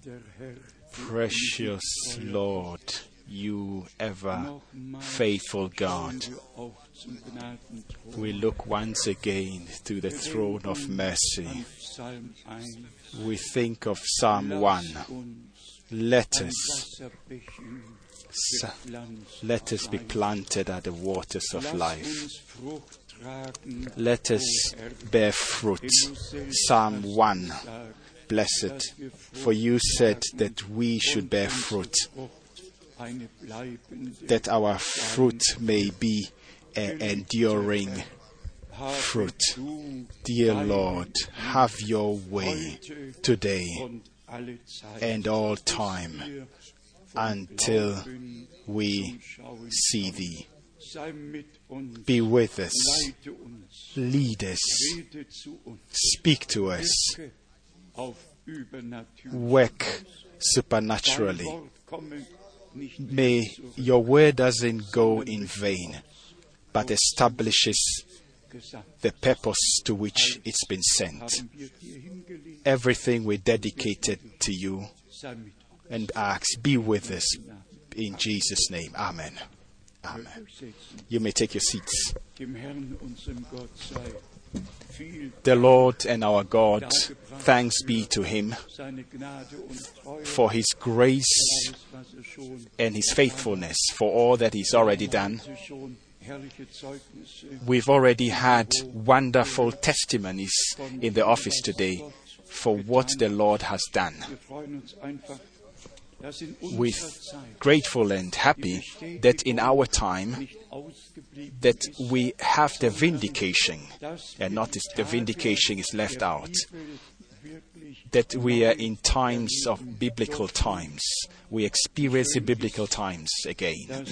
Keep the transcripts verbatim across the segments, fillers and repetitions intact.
Precious Lord, you ever faithful God, we look once again to the throne of mercy. We think of Psalm one. Let us, let us be planted at the waters of life. Let us bear fruit. Psalm one. Blessed, for you said that we should bear fruit, that our fruit may be an enduring fruit. Dear Lord, have your way today and all time until we see thee. Be with us, lead us, speak to us, work supernaturally. May your word doesn't go in vain, but establishes the purpose to which it's been sent. Everything we dedicated to you and ask, be with us in Jesus' name. Amen. Amen. You may take your seats. The Lord and our God, thanks be to Him for His grace and His faithfulness, for all that He's already done. We've already had wonderful testimonies in the office today for what the Lord has done. We're grateful and happy that in our time that we have the vindication, and not the vindication is left out, that we are in times of biblical times. We experience the biblical times again.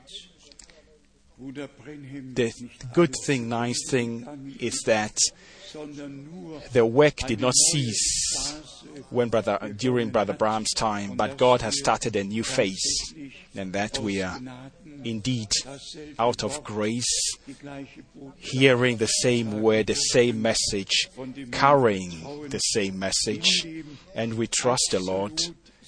The good thing, nice thing is that the work did not cease when brother during Brother Bram's time, but God has started a new phase, and that we are indeed out of grace, hearing the same word, the same message, carrying the same message, and we trust the Lord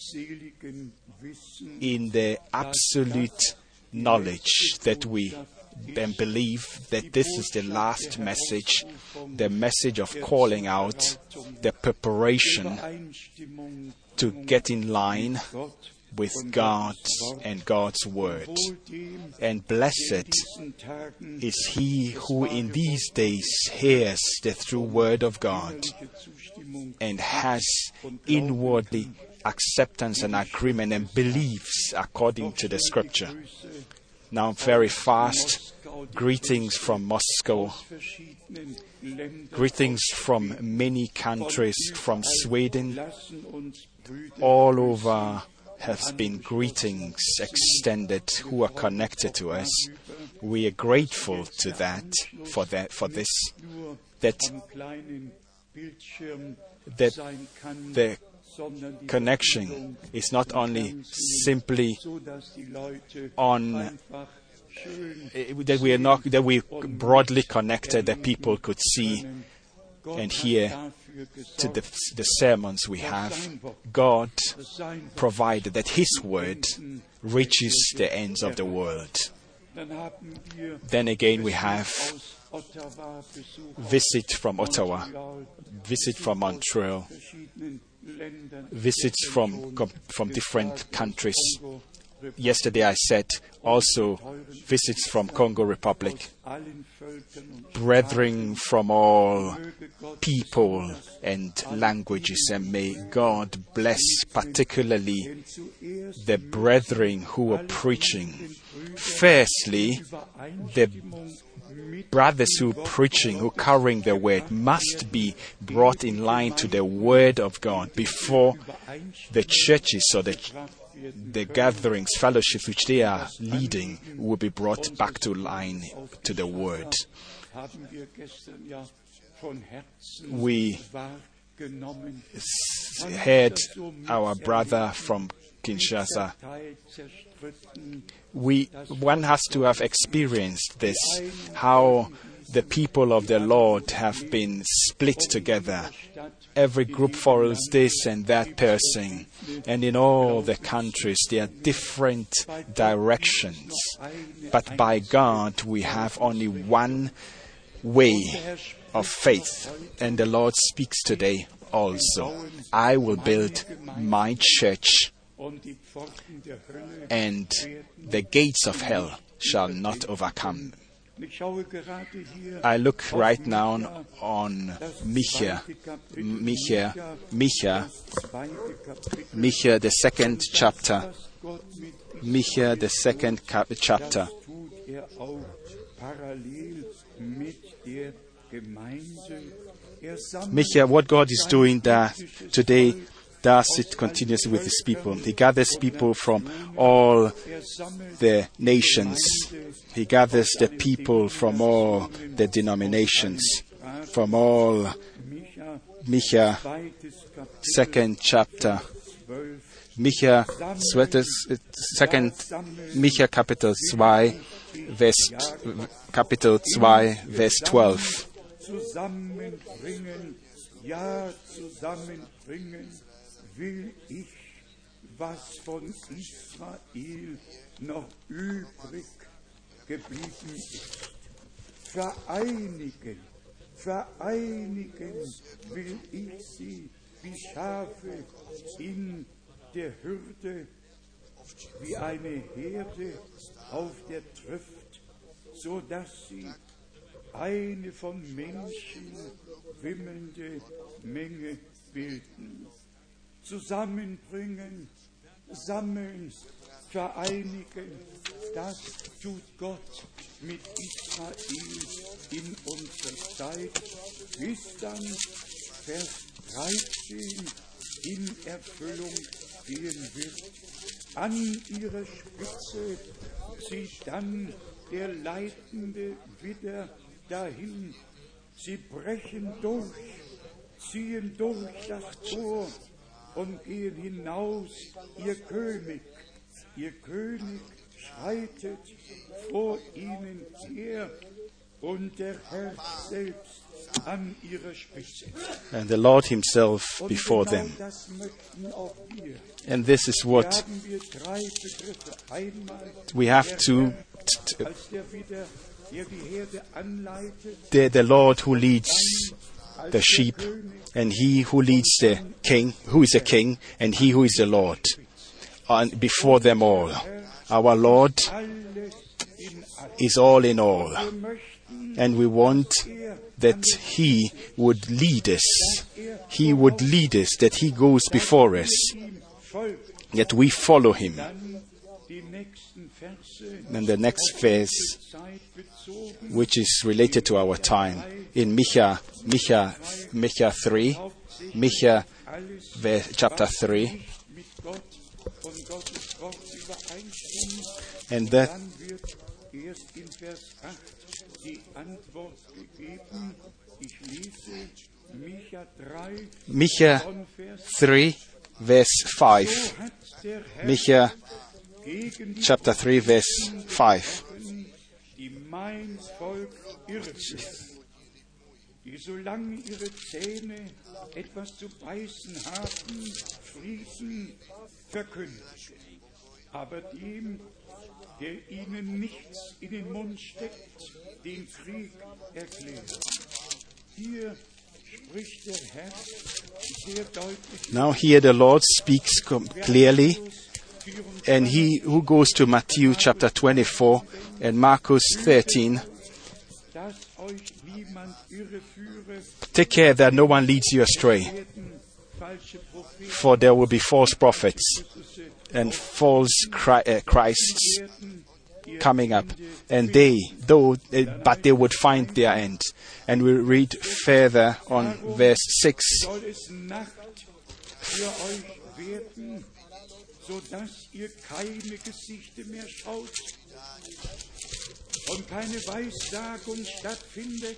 in the absolute knowledge that we and believe that this is the last message, the message of calling out, the preparation to get in line with God and God's word. And blessed is he who in these days hears the true word of God and has inwardly acceptance and agreement and believes according to the scripture. Now very fast, greetings from Moscow, greetings from many countries, from Sweden, all over has been greetings extended who are connected to us. We are grateful to that, for that, for this, that, that the connection is not only simply on uh, that we are not that we broadly connected, that people could see and hear to the, the sermons we have. God provided that His word reaches the ends of the world. Then again we have visit from Ottawa, visit from Montreal, visits from from different countries. Yesterday I said also visits from Congo Republic, brethren from all people and languages, and may God bless particularly the brethren who are preaching. Firstly, the brothers who are preaching, who are carrying the word, must be brought in line to the word of God before the churches or the the gatherings, fellowships which they are leading will be brought back to line to the word. We heard our brother from Kinshasa. We, one has to have experienced this, how the people of the Lord have been split together. Every group follows this and that person. And in all the countries, there are different directions. But by God, we have only one way of faith. And the Lord speaks today also. I will build my church, and the gates of hell shall not overcome. I look right now on Micha, Micha, Micha, Micha, the second chapter, Micha, the second cap- chapter. Micha, what God is doing there today, does it continuously with his people. He gathers people from all the nations. He gathers the people from all the denominations, from all. Micha, second chapter. Micha, second, Micha Kapitel zwei, Vers, Kapitel zwei, Vers twelve. Zusammenbringen, ja, zusammenbringen will ich, was von Israel noch übrig geblieben ist. Vereinigen, vereinigen will ich sie wie Schafe in der Hürde, wie eine Herde auf der Trift, so dass sie eine von Menschen wimmelnde Menge bilden. Zusammenbringen, sammeln, vereinigen, das tut Gott mit Israel in unserer Zeit, bis dann Vers dreizehn in Erfüllung gehen wird. An ihrer Spitze zieht dann der leitende Widder dahin. Sie brechen durch, ziehen durch das Tor und gehen hinaus. Ihr König, ihr König schreitet vor ihnen her und der Herr selbst an ihrer Spitze. And the Lord himself before them. And this is what we have to. T- the, the Lord who leads the sheep, and he who leads the king, who is a king, and he who is the Lord. And before them all, our Lord is all in all. And we want that he would lead us. He would lead us, that he goes before us, that we follow him. And the next verse, which is related to our time, in Micha, Micha, Micha three, Micha chapter three, and that Micha three, verse five. Micha chapter three, verse five. Die solange ihre Zähne etwas zu beißen haben, Frieden verkündigen. Aber dem, der ihnen nichts in den Mund steckt, den Krieg erklärt. Hier spricht der Herr sehr deutlich. Now here the Lord speaks clearly, and he who goes to Matthew chapter twenty-four and Marcus thirteen, take care that no one leads you astray, for there will be false prophets and false Christs coming up, and they, though, but they would find their end. And we read further on verse six. Und keine Weissagung stattfindet.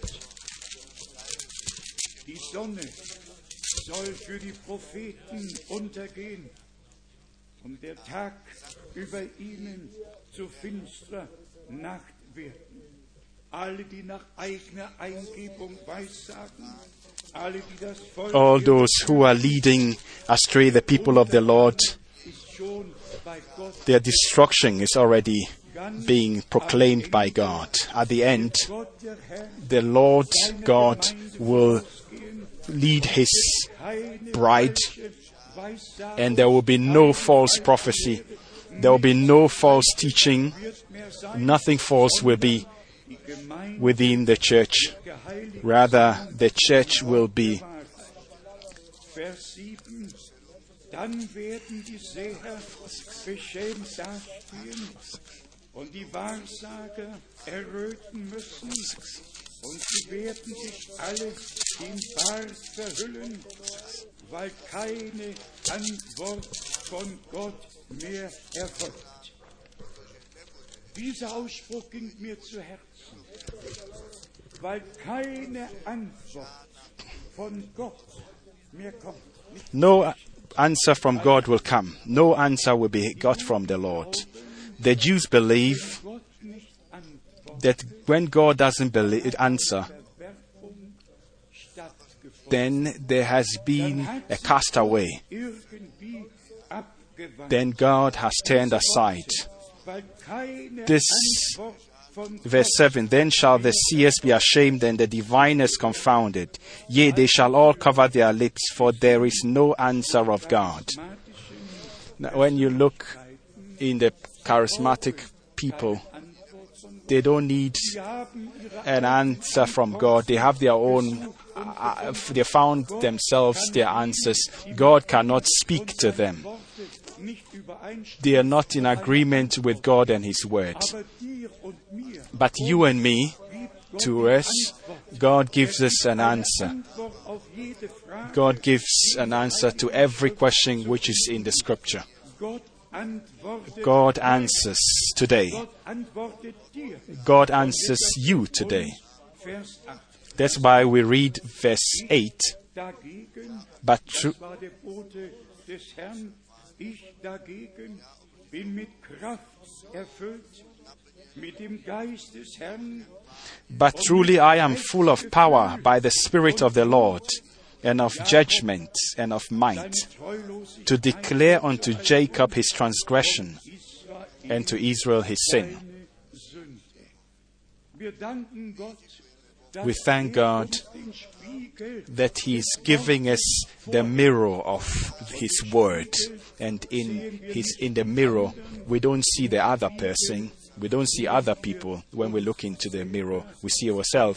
Die Sonne soll für die Propheten untergehen und der Tag über ihnen zu finsterer Nacht werden. Alle, die nach eigener Eingebung weissagen, alle, die das Volk All those who are leading astray the people of the Lord, ist schon bei Gott, their destruction is already being proclaimed by God. At the end, Gott der Herr, the Lord seine God Gemeinde will vorausgehen, lead His keine bride, falsche Weissagung and there will be no false prophecy. There will be no false teaching. wird mehr sein. Nothing false will be Die Gemeinde within the church. geheiligt. Rather, the church will be. Vers sieben. Dann werden die Seher beschämt dastehen und die Wahrsager erröten müssen und sie werden sich alle den Bart verhüllen, weil keine Antwort von Gott mehr erfolgt. Dieser Ausspruch ging mir zu Herzen, weil keine Antwort von Gott mehr kommt. No answer from God will come. No answer will be got from the Lord. The Jews believe Gott nicht antwortet, that when God doesn't believe, answer, Verwerfung stattgefunden. then there has been a castaway. Irgendwie abgewandt, Then God has turned aside. weil keine This Antwort von Verse seven, then shall the seers be ashamed and the diviners confounded. Yea, they shall all cover their lips, for there is no answer of God. charismatischen Now, when you look in the charismatic people, Antwort von Gott. they don't need Sie haben ihre an answer from God. They have their own, uh, they found themselves their answers. God cannot speak to them. Worte nicht übereinstimmen, They are not in agreement with God and His word. aber dir und mir But you and me, gibt to Gott us, God gives us an answer. Antwort auf jede Frage. God gives an answer to every question which is in the scripture. Gott antwortet, God answers today. Gott antwortet dir. God answers you today. Vers acht. That's why we read verse eight. Dagegen, But tru- das war der Bote des Herrn, ich dagegen bin mit Kraft erfüllt, mit dem Geist des Herrn, but truly I am full of power by the Spirit of the Lord, and of judgment and of might, Treulosigkeit, to declare unto Jacob his transgression, Israel and to Israel his sin. seine Sünde. Wir danken Gott, dass We thank er God uns den Spiegel that He is giving us the mirror of His word, and in His in the mirror we don't see the other person. We don't see other people. When we look into the mirror, we see ourselves.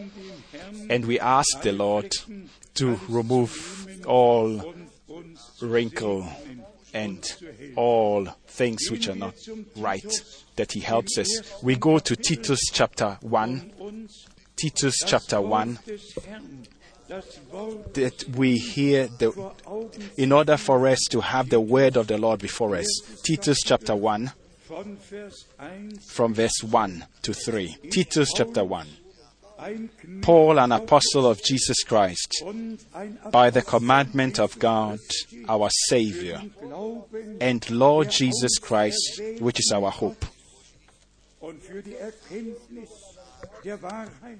And we ask the Lord to remove all und uns wrinkle and all things which are not right, that He helps us. We go to Titus chapter one. uns Titus chapter one, des Herrn, das Wort that we hear the, vor Augen in order for us to have the word of the Lord before us. Titus chapter one, von Vers eins, from verse one to three. Titus chapter one. ein Knecht Paul, an apostle of Jesus Christ, und ein by the commandment of God, our Savior, Glauben and Lord Jesus Christ, which is our hope, und für die Erkenntnis der Wahrheit,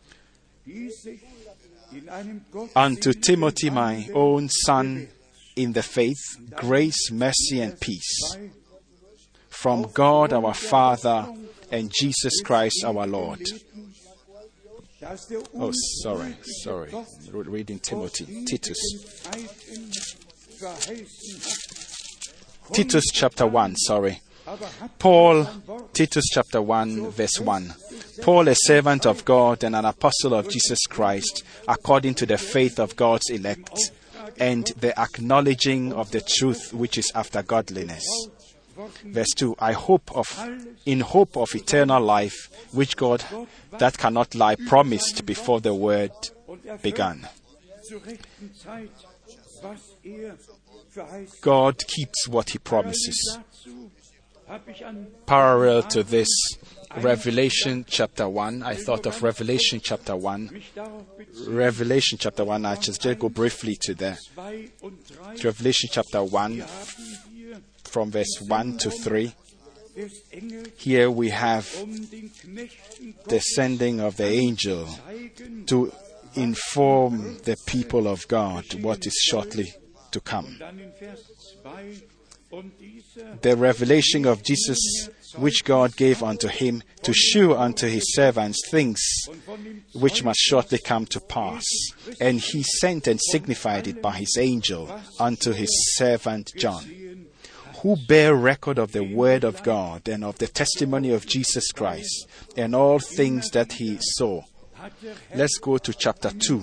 die sich in einem unto Gottseligen Timothy, my Wandel own son, in the faith, grace, mercy, and peace, bei from God our Father and Jesus Christ our Lord. dass der Oh, sorry, untrügliche sorry. Gott Re- Reading Timothy. vor Titus. ewigen Zeiten verheißen hat. Titus chapter one, sorry. Aber hat Paul, sein Wort Titus chapter one, verse one. Paul, a servant of God and an apostle of Jesus Christ, according to the faith of God's elect, and the acknowledging of the truth which is after godliness. Verse two, I hope of, in hope of eternal life, which God, that cannot lie, promised before the word und erfüllt began. zur rechten Zeit, was er verheißt. God keeps what He promises. Dazu habe ich an Parallel to this, Revelation chapter one, I thought of Revelation chapter one. mich darauf bezogen, Revelation chapter one, I just, just go briefly to there. zwei und drei Revelation chapter one, haben wir from verse one to three. Here we have the sending of the angel to inform the people of God what is shortly to come. The revelation of Jesus, which God gave unto him to shew unto his servants things which must shortly come to pass. And he sent and signified it by his angel unto his servant John, who bear record of the word of God and of the testimony of Jesus Christ and all things that he saw. Let's go to chapter two.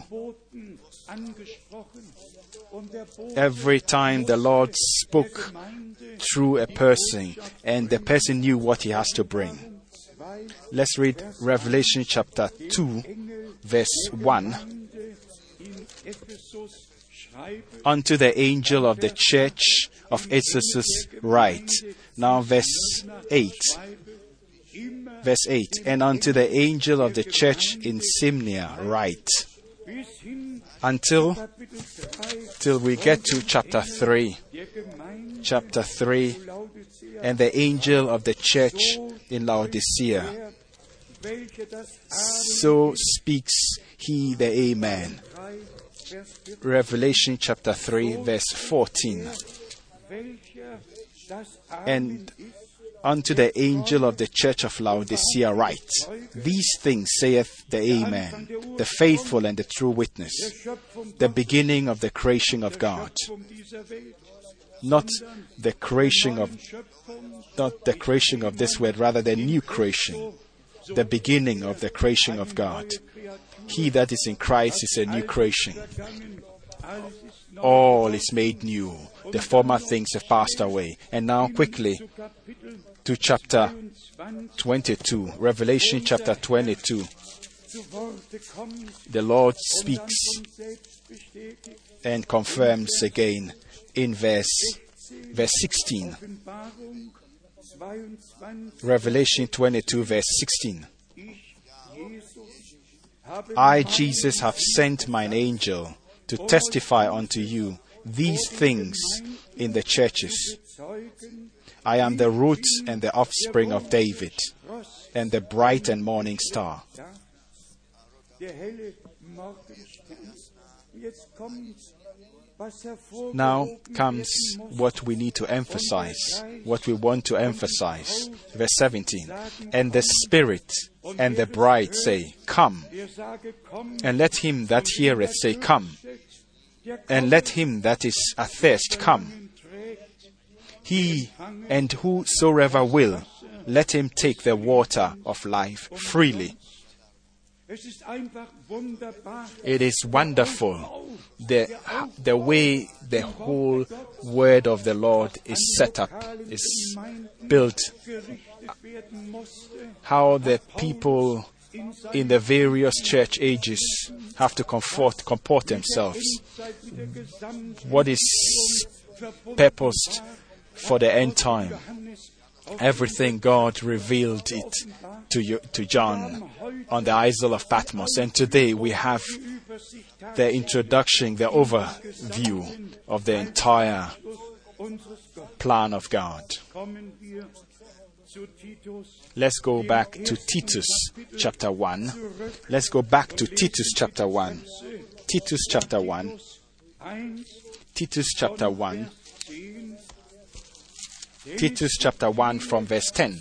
Every time the Lord spoke through a person, and the person knew what he has to bring. Let's read Revelation chapter two, verse one. Unto the angel of the church of Ephesus write. Now verse eight. Verse eight. And unto the angel of the church in Smyrna write. Until till we get to chapter three. Chapter three. And the angel of the church in Laodicea. So speaks he the Amen. Revelation chapter three, verse fourteen. And unto the angel of the church of Laodicea write, these things saith the Amen, the faithful and the true witness, the beginning of the creation of God. Not the creation of, not the creation of this world, rather the new creation, the beginning of the creation of God. He that is in Christ is a new creation. All is made new. The former things have passed away. And now quickly to chapter twenty-two, Revelation chapter twenty-two. The Lord speaks and confirms again in verse, verse sixteen. Revelation twenty-two, verse sixteen. I, Jesus, have sent mine angel to testify unto you these things in the churches. I am the root and the offspring of David, and the bright and morning star. Now comes what we need to emphasize, what we want to emphasize. Verse seventeen. And the Spirit and the bride say, Come. And let him that heareth say, Come. And let him that is athirst come. He and whosoever will, let him take the water of life freely. It is wonderful the, the way the whole word of the Lord is set up, is built, how the people in the various church ages have to comfort, comport themselves. What is purposed for the end time? Everything God revealed it to you, to John on the Isle of Patmos. And today we have the introduction, the overview of the entire plan of God. Let's go back to Titus chapter one. Let's go back to Titus chapter one. Titus chapter one. Titus chapter one. Titus chapter one from verse ten.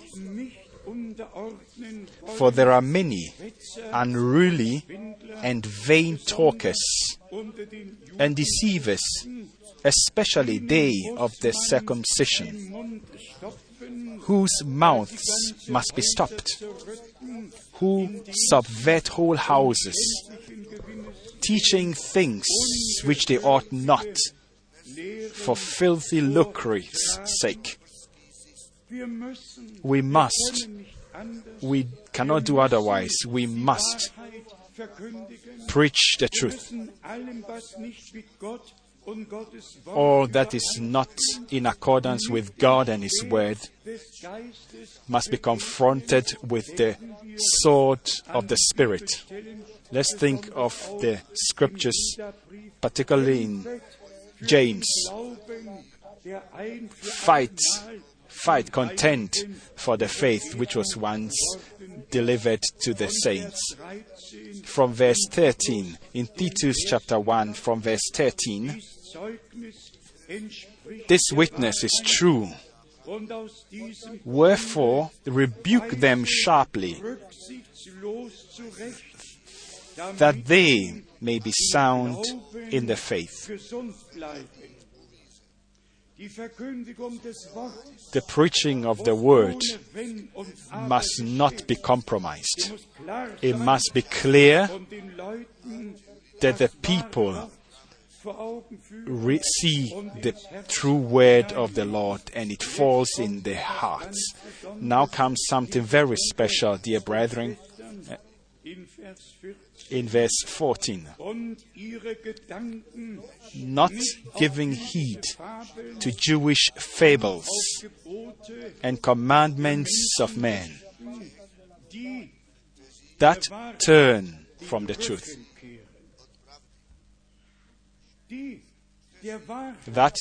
For there are many unruly and vain talkers and deceivers, especially they of the circumcision, whose mouths must be stopped, who subvert whole houses, teaching things which they ought not, for filthy lucre's sake. We must, we cannot do otherwise, we must preach the truth. All that is not in accordance with God and His Word must be confronted with the sword of the Spirit. Let's think of the scriptures, particularly in James. fight, fight, contend for the faith which was once delivered to the saints. From verse thirteen, in Titus chapter one, from verse thirteen, this witness is true. Wherefore, rebuke them sharply, that they may be sound in the faith. The preaching of the word must not be compromised. It must be clear that the people re- see the true word of the Lord and it falls in their hearts. Now comes something very special, dear brethren. In verse fourteen, not giving heed to Jewish fables and commandments of men that turn from the truth. That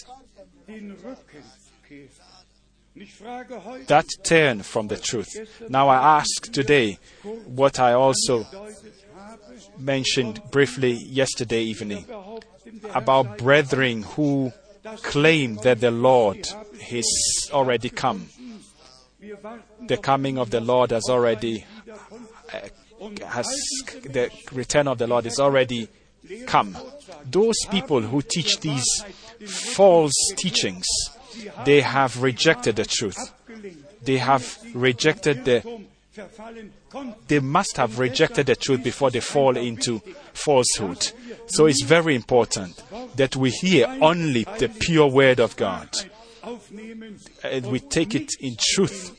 that turn from the truth. Now I ask today what I also mentioned briefly yesterday evening about brethren who claim that the Lord has already come. The coming of the Lord has already uh, has the return of the Lord is already come. Those people who teach these false teachings, they have rejected the truth. They have rejected the They must have rejected the truth before they fall into falsehood. So it's very important that we hear only the pure word of God. And we take it in truth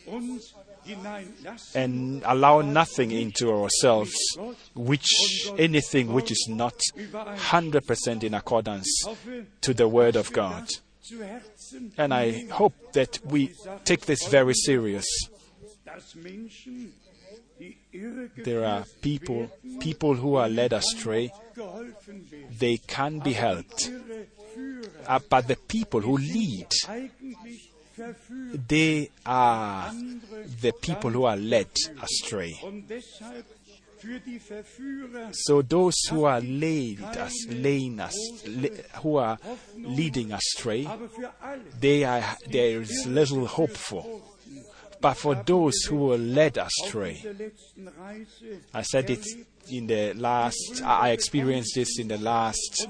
and allow nothing into ourselves, which anything which is not one hundred percent in accordance to the word of God. And I hope that we take this very serious. There are people, people who are led astray. They can be helped. Uh, but the people who lead, they are the people who are led astray. So those who are laid as, laying as, who are leading astray, they are, there is little hope for. But for those who were led astray, I said it in the last, I experienced this in the last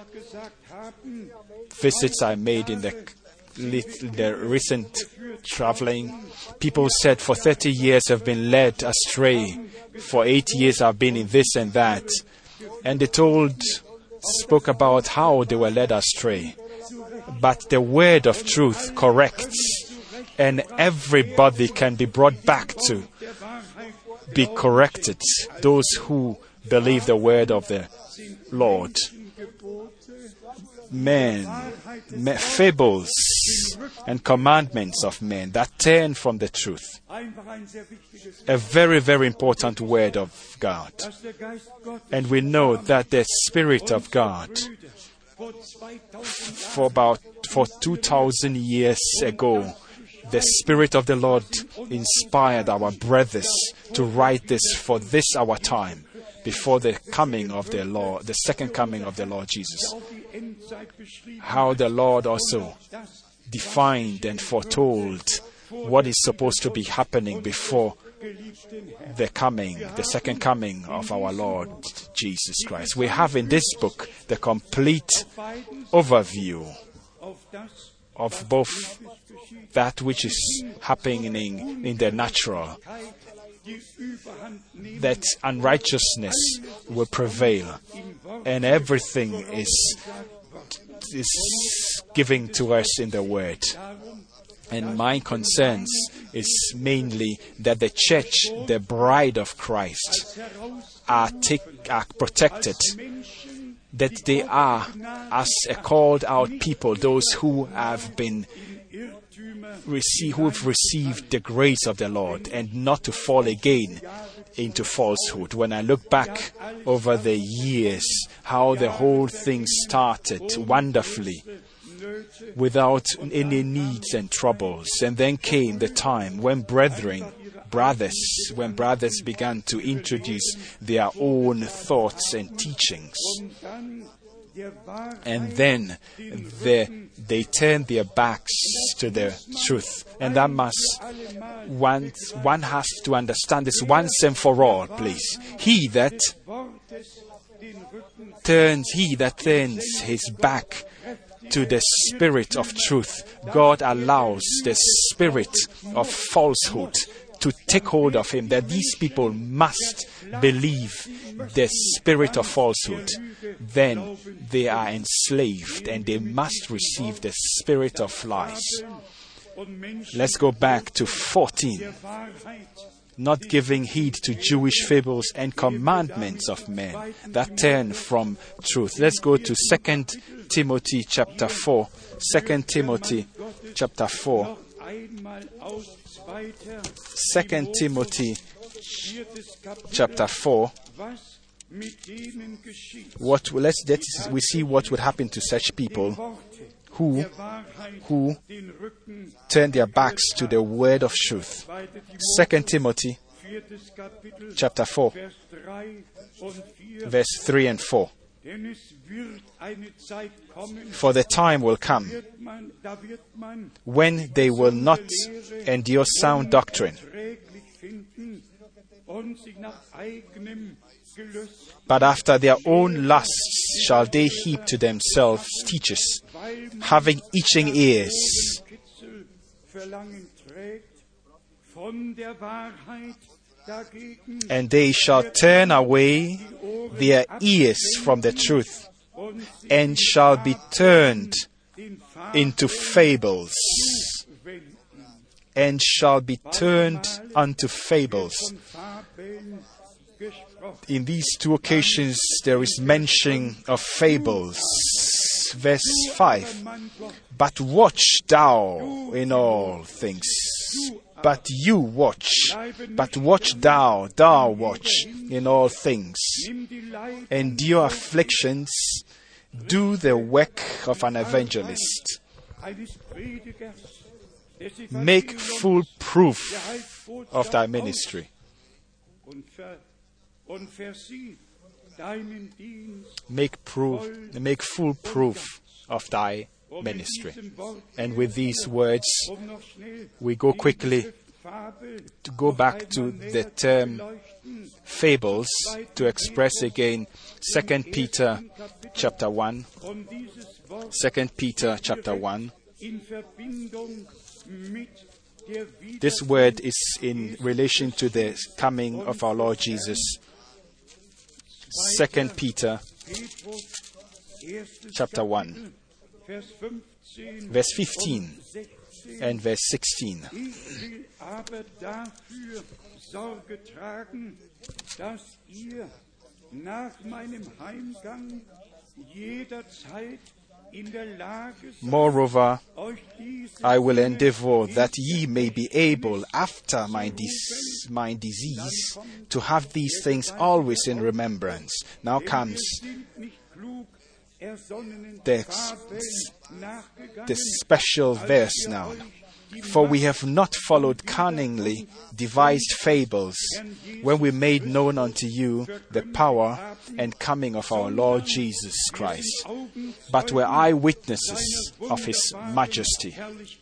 visits I made in the, the recent traveling. People said, for thirty years I've been led astray. For eight years I've been in this and that. And they told, spoke about how they were led astray. But the word of truth corrects. And everybody can be brought back to be corrected. Those who believe the word of the Lord. Men, me, fables, and commandments of men that turn from the truth. A very, very important word of God. And we know that the Spirit of God, for about for two thousand years ago, the Spirit of the Lord inspired our brothers to write this for this our time, before the coming of the Lord, the second coming of the Lord Jesus. How the Lord also defined and foretold what is supposed to be happening before the coming, the second coming of our Lord Jesus Christ. We have in this book the complete overview of both that which is happening in the natural, that unrighteousness will prevail, and everything is is given to us in the Word. And my concerns is mainly that the church, the bride of Christ, are, take, are protected, that they are, as a called out people, those who have been receive, who have received the grace of the Lord, and not to fall again into falsehood. When I look back over the years, how the whole thing started wonderfully, without any needs and troubles. And then came the time when brethren, brothers, when brothers began to introduce their own thoughts and teachings. And then they, they turned their backs to the truth. And that must, one, one has to understand this once and for all, please. He that turns, he that turns his back to the spirit of truth, God allows the spirit of falsehood to take hold of him, that these people must believe the spirit of falsehood. Then they are enslaved and they must receive the spirit of lies. Let's go back to fourteen. Not giving heed to Jewish fables and commandments of men that turn from truth. Let's go to Second Timothy chapter four. Second Timothy chapter four. Second Timothy chapter four. What let's let we see what would happen to such people who who turn their backs to the word of truth. Second Timothy chapter four, verse three and four. For the time will come when they will not endure sound doctrine, but after their own lusts shall they heap to themselves teachers, having itching ears. And they shall turn away their ears from the truth, and shall be turned into fables, and shall be turned unto fables. In these two occasions, there is mention of fables. Verse five. But watch thou in all things. But you watch. But watch thou, thou watch in all things. Endure afflictions. Do the work of an evangelist. Make full proof of thy ministry. Make proof, make full proof of thy ministry. And with these words, we go quickly to go back to the term fables to express again Second Peter chapter one. Second Peter chapter one. This word is in relation to the coming of our Lord Jesus. Second Peter chapter one, verse fifteen and verse sixteen. Moreover, I will endeavor that ye may be able, after my, dis- my disease, to have these things always in remembrance. Now comes the, the special verse now. For we have not followed cunningly devised fables when we made known unto you the power and coming of our Lord Jesus Christ, but were eyewitnesses of his majesty.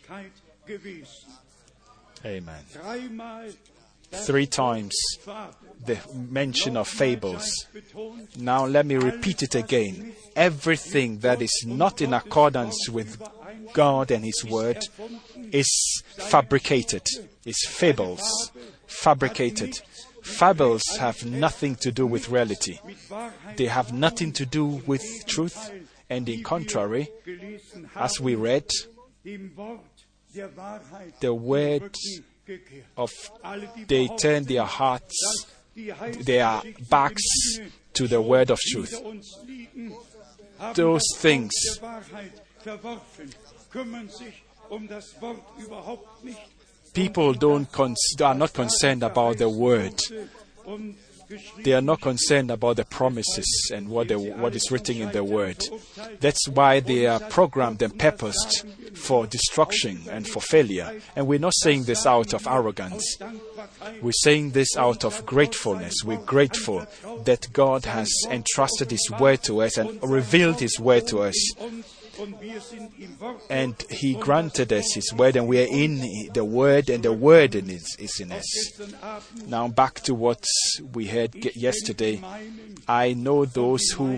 Amen. Three times the mention of fables. Now let me repeat it again. Everything that is not in accordance with God and His Word is fabricated, is fables, fabricated. Fables have nothing to do with reality. They have nothing to do with truth. And in contrary, as we read, the word of they turn their hearts, their backs to the word of truth. Those things people don't cons- are not concerned about the word. They are not concerned about the promises and what, the, what is written in the Word. That's why they are programmed and purposed for destruction and for failure. And we're not saying this out of arrogance. We're saying this out of gratefulness. We're grateful that God has entrusted His Word to us and revealed His Word to us. And He granted us His Word, and we are in the Word, and the Word is, is in us. Now back to what we heard yesterday. I know those who...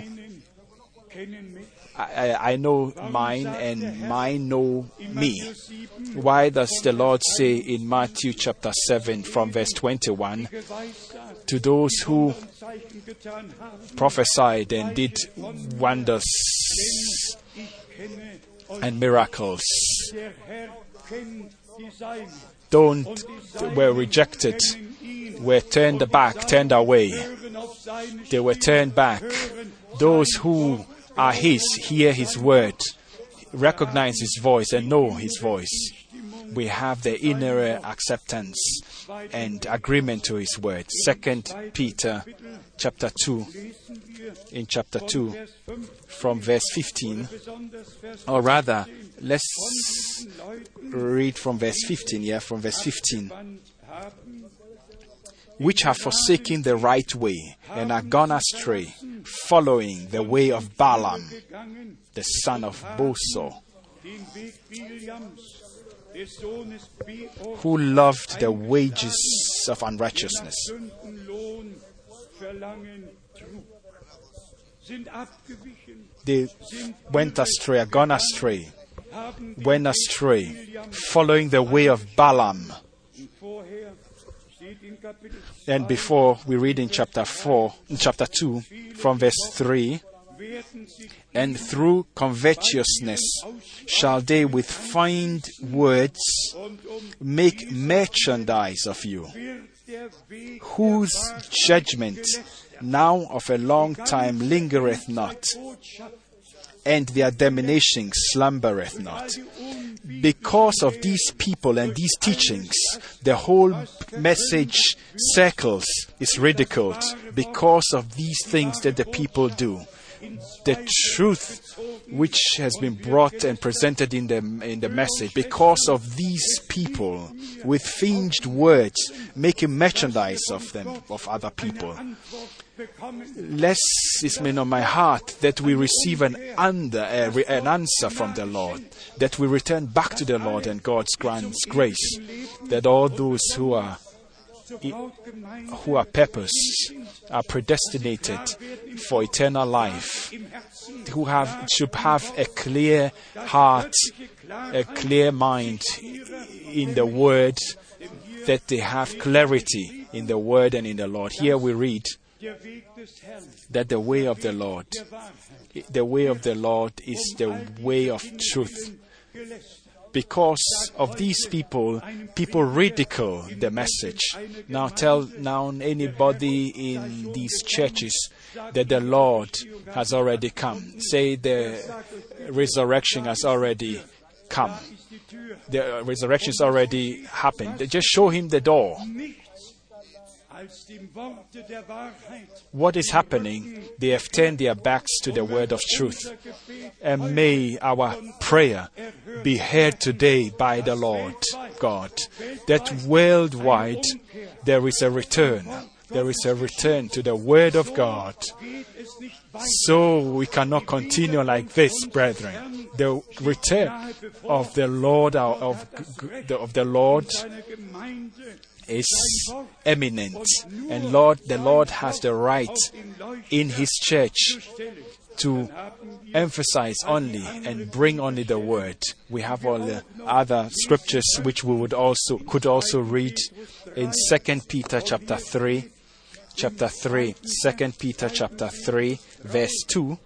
I, I know mine, and mine know me. Why does the Lord say in Matthew chapter seven from verse twenty-one, to those who prophesied and did wonders and miracles, don't were rejected, were turned back, turned away. They were turned back. Those who are His, hear His word, recognize His voice and know His voice. We have the inner acceptance and agreement to His word. Second Peter chapter two, in chapter two, from verse fifteen, or rather, let's read from verse fifteen, yeah, from verse fifteen. Which have forsaken the right way and are gone astray, following the way of Balaam, the son of Bosor, who loved the wages of unrighteousness. They went astray, are gone astray, went astray, following the way of Balaam. And before we read in chapter four, in chapter two, from verse three, and through covetousness shall they with feigned words make merchandise of you, whose judgment now of a long time lingereth not, and their damnation slumbereth not. Because of these people and these teachings, the whole message circles, is ridiculed. Because of these things that the people do, the truth which has been brought and presented in the in the message, because of these people with feigned words making merchandise of them, of other people. Less is made on my heart that we receive an, under, uh, re, an answer from the Lord, that we return back to the Lord and God's grants grace, that all those who are who are purposed, are predestinated for eternal life, who have should have a clear heart, a clear mind in the Word, that they have clarity in the Word and in the Lord. Here we read that the way of the Lord, the way of the Lord is the way of truth. Because of these people, people ridicule the message. Now tell now anybody in these churches that the Lord has already come. Say the resurrection has already come. The resurrection has already happened. Just show him the door. What is happening? They have turned their backs to the word of truth. And may our prayer be heard today by the Lord God, that worldwide there is a return. There is a return to the word of God. So we cannot continue like this, brethren. The return of the Lord of, of the Lord is eminent, and Lord, the Lord has the right in His church to emphasize only and bring only the word. We have all the other scriptures which we would also could also read in Second Peter chapter three, chapter three, Second Peter chapter three, verse two.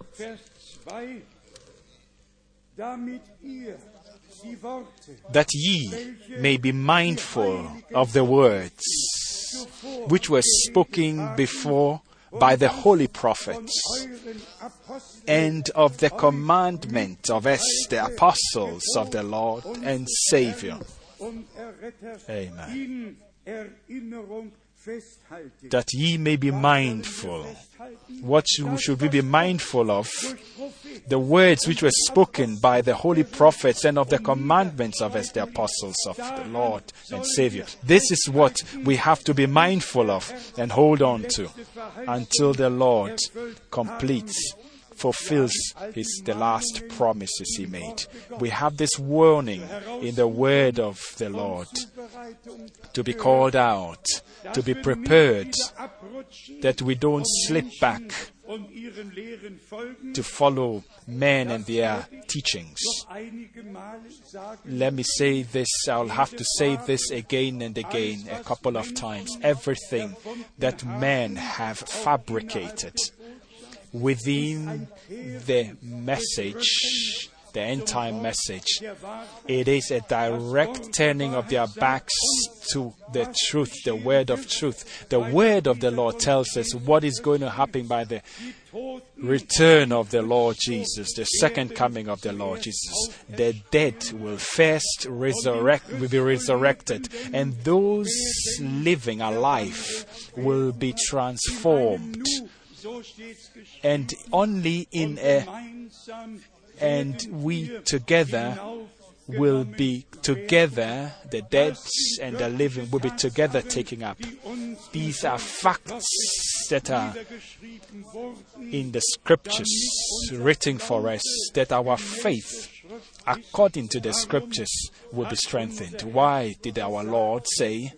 That ye may be mindful of the words which were spoken before by the holy prophets, and of the commandment of us, the apostles of the Lord and Savior. Amen. that ye may be mindful. What should we be mindful of? The words which were spoken by the holy prophets and of the commandments of as the apostles of the Lord and Savior. This is what we have to be mindful of and hold on to until the Lord completes, fulfills his, the last promises he made. We have this warning in the word of the Lord to be called out, to be prepared, that we don't slip back to follow men and their teachings. Let me say this, I'll have to say this again and again a couple of times. Everything that men have fabricated within the message, the end-time message, it is a direct turning of their backs to the truth, the word of truth. The word of the Lord tells us what is going to happen by the return of the Lord Jesus, the second coming of the Lord Jesus. The dead will first resurrect, will be resurrected, and those living alive will be transformed. And only in a and we together will be together, the dead and the living will be together taking up. These are facts that are in the scriptures written for us, that our faith, according to the scriptures, will be strengthened. Why did our Lord say,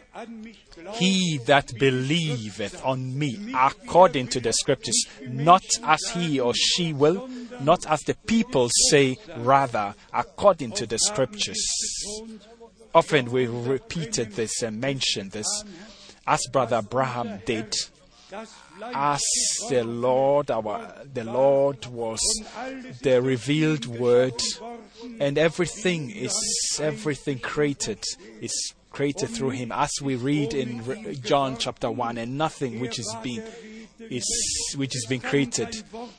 he that believeth on me, according to the scriptures, not as he or she will, not as the people say, rather according to the scriptures. Often we repeated this and mentioned this, as Brother Abraham did, as the Lord, our the Lord was the revealed word, and everything is everything created is created through him, as we read in John chapter one, and nothing which is being is which has been created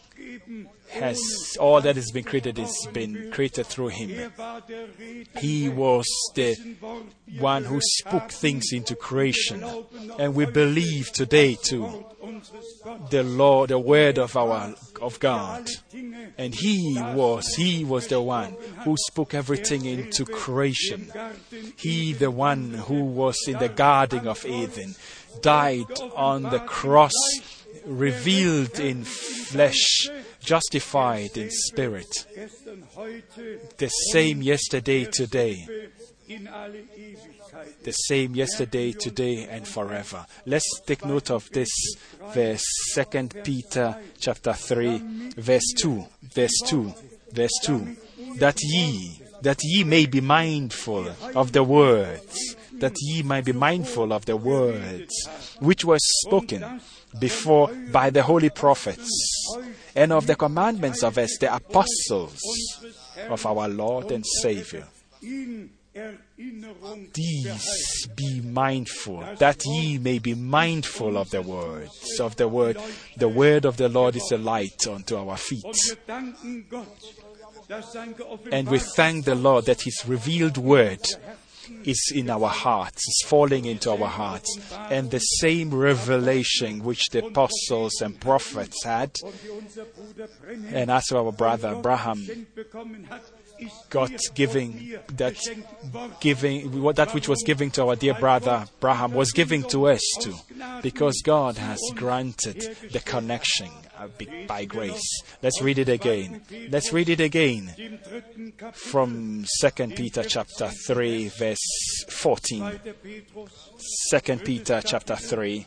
has all that has been created has been created through him. He was the one who spoke things into creation, and we believe today too the Lord, the word of our of God, and he was he was the one who spoke everything into creation. He, the one who was in the Garden of Eden, died on the cross, revealed in flesh, justified in spirit, the same yesterday, today, the same yesterday, today, and forever. Let's take note of this verse, Second Peter chapter three, verse two, verse two, verse two, that ye, that ye may be mindful of the words, that ye might be mindful of the words which were spoken before by the holy prophets, and of the commandments of us, the apostles of our Lord and Savior. These be mindful, that ye may be mindful of the words of the word. The word of the Lord is a light unto our feet. And we thank the Lord that his revealed word is in our hearts, is falling into our hearts. And the same revelation which the apostles and prophets had, and as our brother Abraham got giving, that giving, that which was given to our dear brother Abraham was given to us too, because God has granted the connection by grace. Let's read it again. Let's read it again from Second Peter chapter three, verse fourteen. Second Peter chapter three,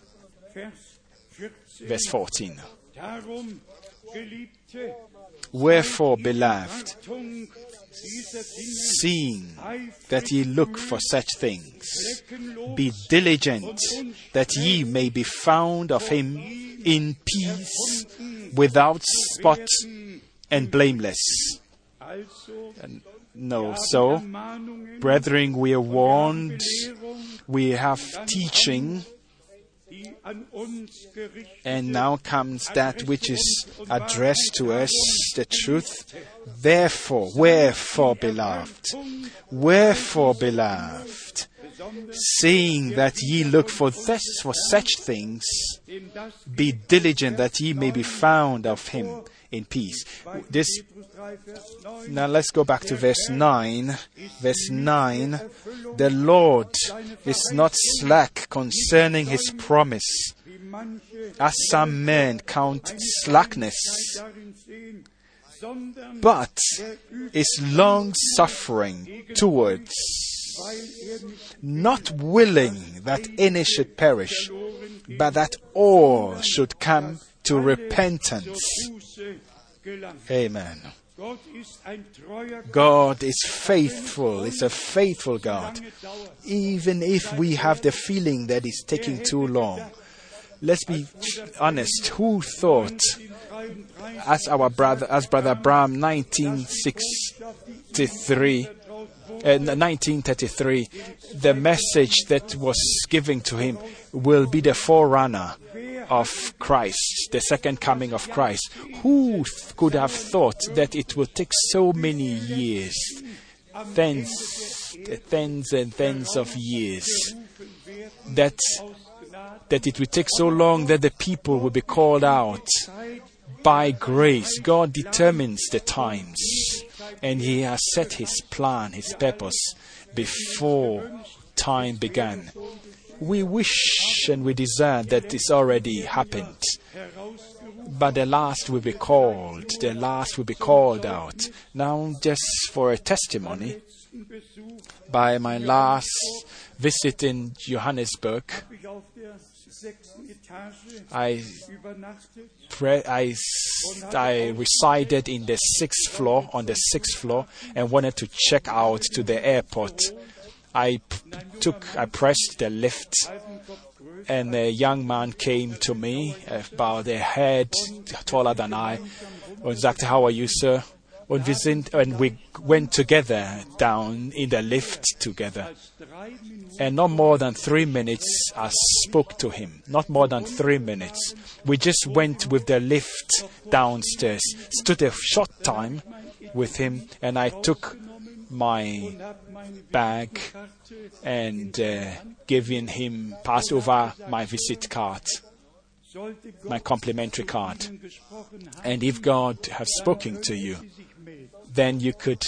verse fourteen. Wherefore, beloved, seeing that ye look for such things, be diligent that ye may be found of him in peace, without spot and blameless. And no, so, brethren, we are warned, we have teaching, and now comes that which is addressed to us, the truth. Therefore, wherefore, beloved, wherefore, beloved, seeing that ye look for this, for such things, be diligent that ye may be found of him in peace. This, now let's go back to verse nine. Verse nine, the Lord is not slack concerning his promise, as some men count slackness, but is long-suffering towards, not willing that any should perish, but that all should come to repentance. Amen. God is faithful. It's a faithful God. Even if we have the feeling that it's taking too long. Let's be honest. Who thought, as our brother, as Brother Abraham, nineteen sixty-three, uh, nineteen thirty-three, the message that was given to him will be the forerunner of Christ, the second coming of Christ. Who th- could have thought that it would take so many years, tens, tens and tens of years, that that it would take so long that the people will be called out by grace. God determines the times, and He has set His plan, His purpose before time began. We wish and we desire that it's already happened, but the last will be called, the last will be called out. Now, just for a testimony, by my last visit in Johannesburg, I, pre- I, I resided in the sixth floor, on the sixth floor, and wanted to check out to the airport. I p- took, I pressed the lift, and a young man came to me, about a head taller than I, and said, "How are you, sir?" And we, sind, and we went together down in the lift together. And not more than three minutes, I spoke to him. Not more than three minutes. We just went with the lift downstairs, stood a short time with him, and I took my bag and uh, giving him, passed over my visit card, my complimentary card. And if God has spoken to you, then you could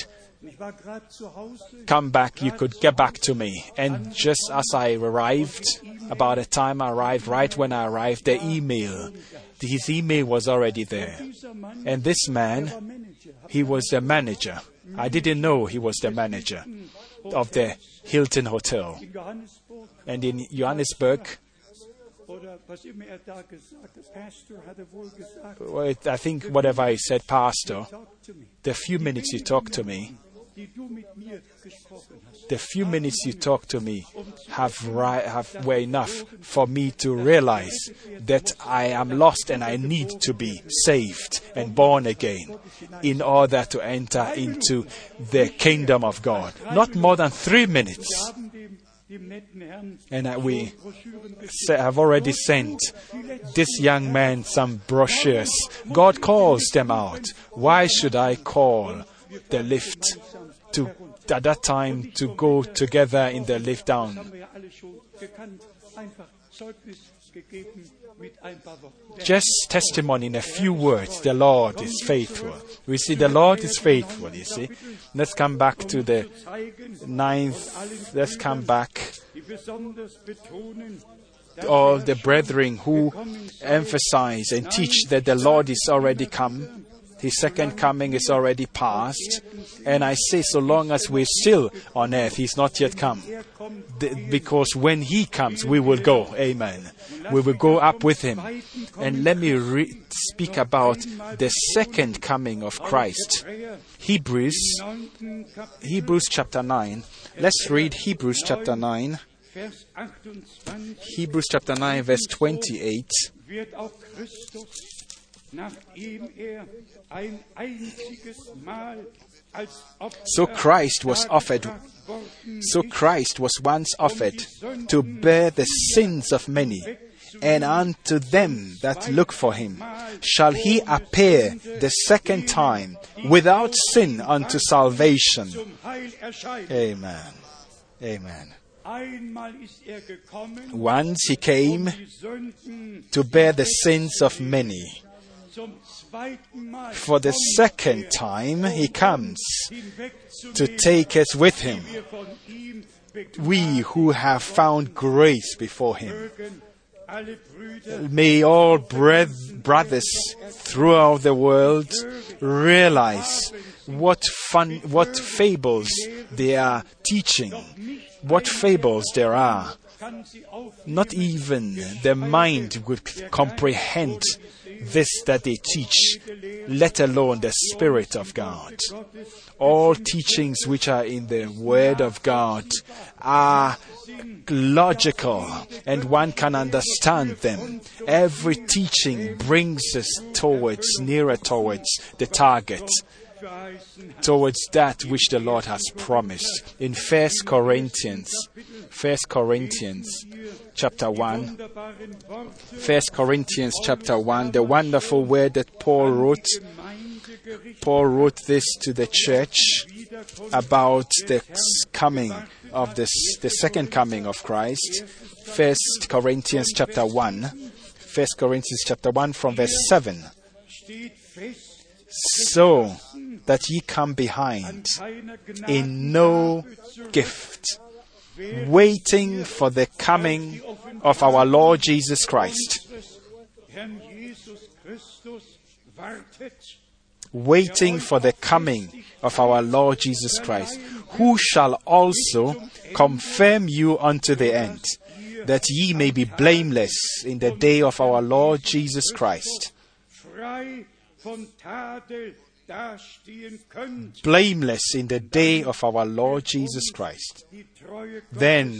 come back, you could get back to me. And just as I arrived, about the time I arrived, right when I arrived, the email, his email was already there. And this man, he was the manager. I didn't know he was the manager of the Hilton Hotel. And in Johannesburg, well, I think whatever I said, Pastor, the few minutes you talked to me, the few minutes you talked to me have, ri- have were enough for me to realize that I am lost and I need to be saved and born again in order to enter into the kingdom of God. Not more than three minutes. And uh, we have already sent this young man some brochures. God calls them out. Why should I call the lift to, at that time, to go together in the lift down? Just testimony in a few words. The Lord is faithful. We see the Lord is faithful, you see. Let's come back to the ninth. Let's come back. All the brethren who emphasize and teach that the Lord is already come. His second coming is already past. And I say, so long as we're still on earth, He's not yet come. The, because when He comes, we will go. Amen. We will go up with Him. And let me re- speak about the second coming of Christ. Hebrews, Hebrews chapter nine. Let's read Hebrews chapter nine. Hebrews chapter nine, verse twenty-eight. So Christ was offered, so Christ was once offered to bear the sins of many, and unto them that look for Him shall He appear the second time without sin unto salvation. Amen. Amen. Once he came to bear the sins of many. For the second time he comes to take us with him, we who have found grace before him. May all brothers throughout the world realize what fun, what fables they are teaching, what fables there are. Not even the mind would comprehend this that they teach, let alone the Spirit of God. All teachings which are in the Word of God are logical and one can understand them. Every teaching brings us towards, nearer towards the target, towards that which the Lord has promised. In First Corinthians, First Corinthians chapter one, First Corinthians chapter one, the wonderful word that Paul wrote. Paul wrote this to the church about the coming of this, the second coming of Christ. First Corinthians chapter one, First Corinthians chapter one from verse seven. So that ye come behind in no gift, waiting for the coming of our Lord Jesus Christ. Waiting for the coming of our Lord Jesus Christ, who shall also confirm you unto the end, that ye may be blameless in the day of our Lord Jesus Christ. Blameless in the day of our Lord Jesus Christ. Then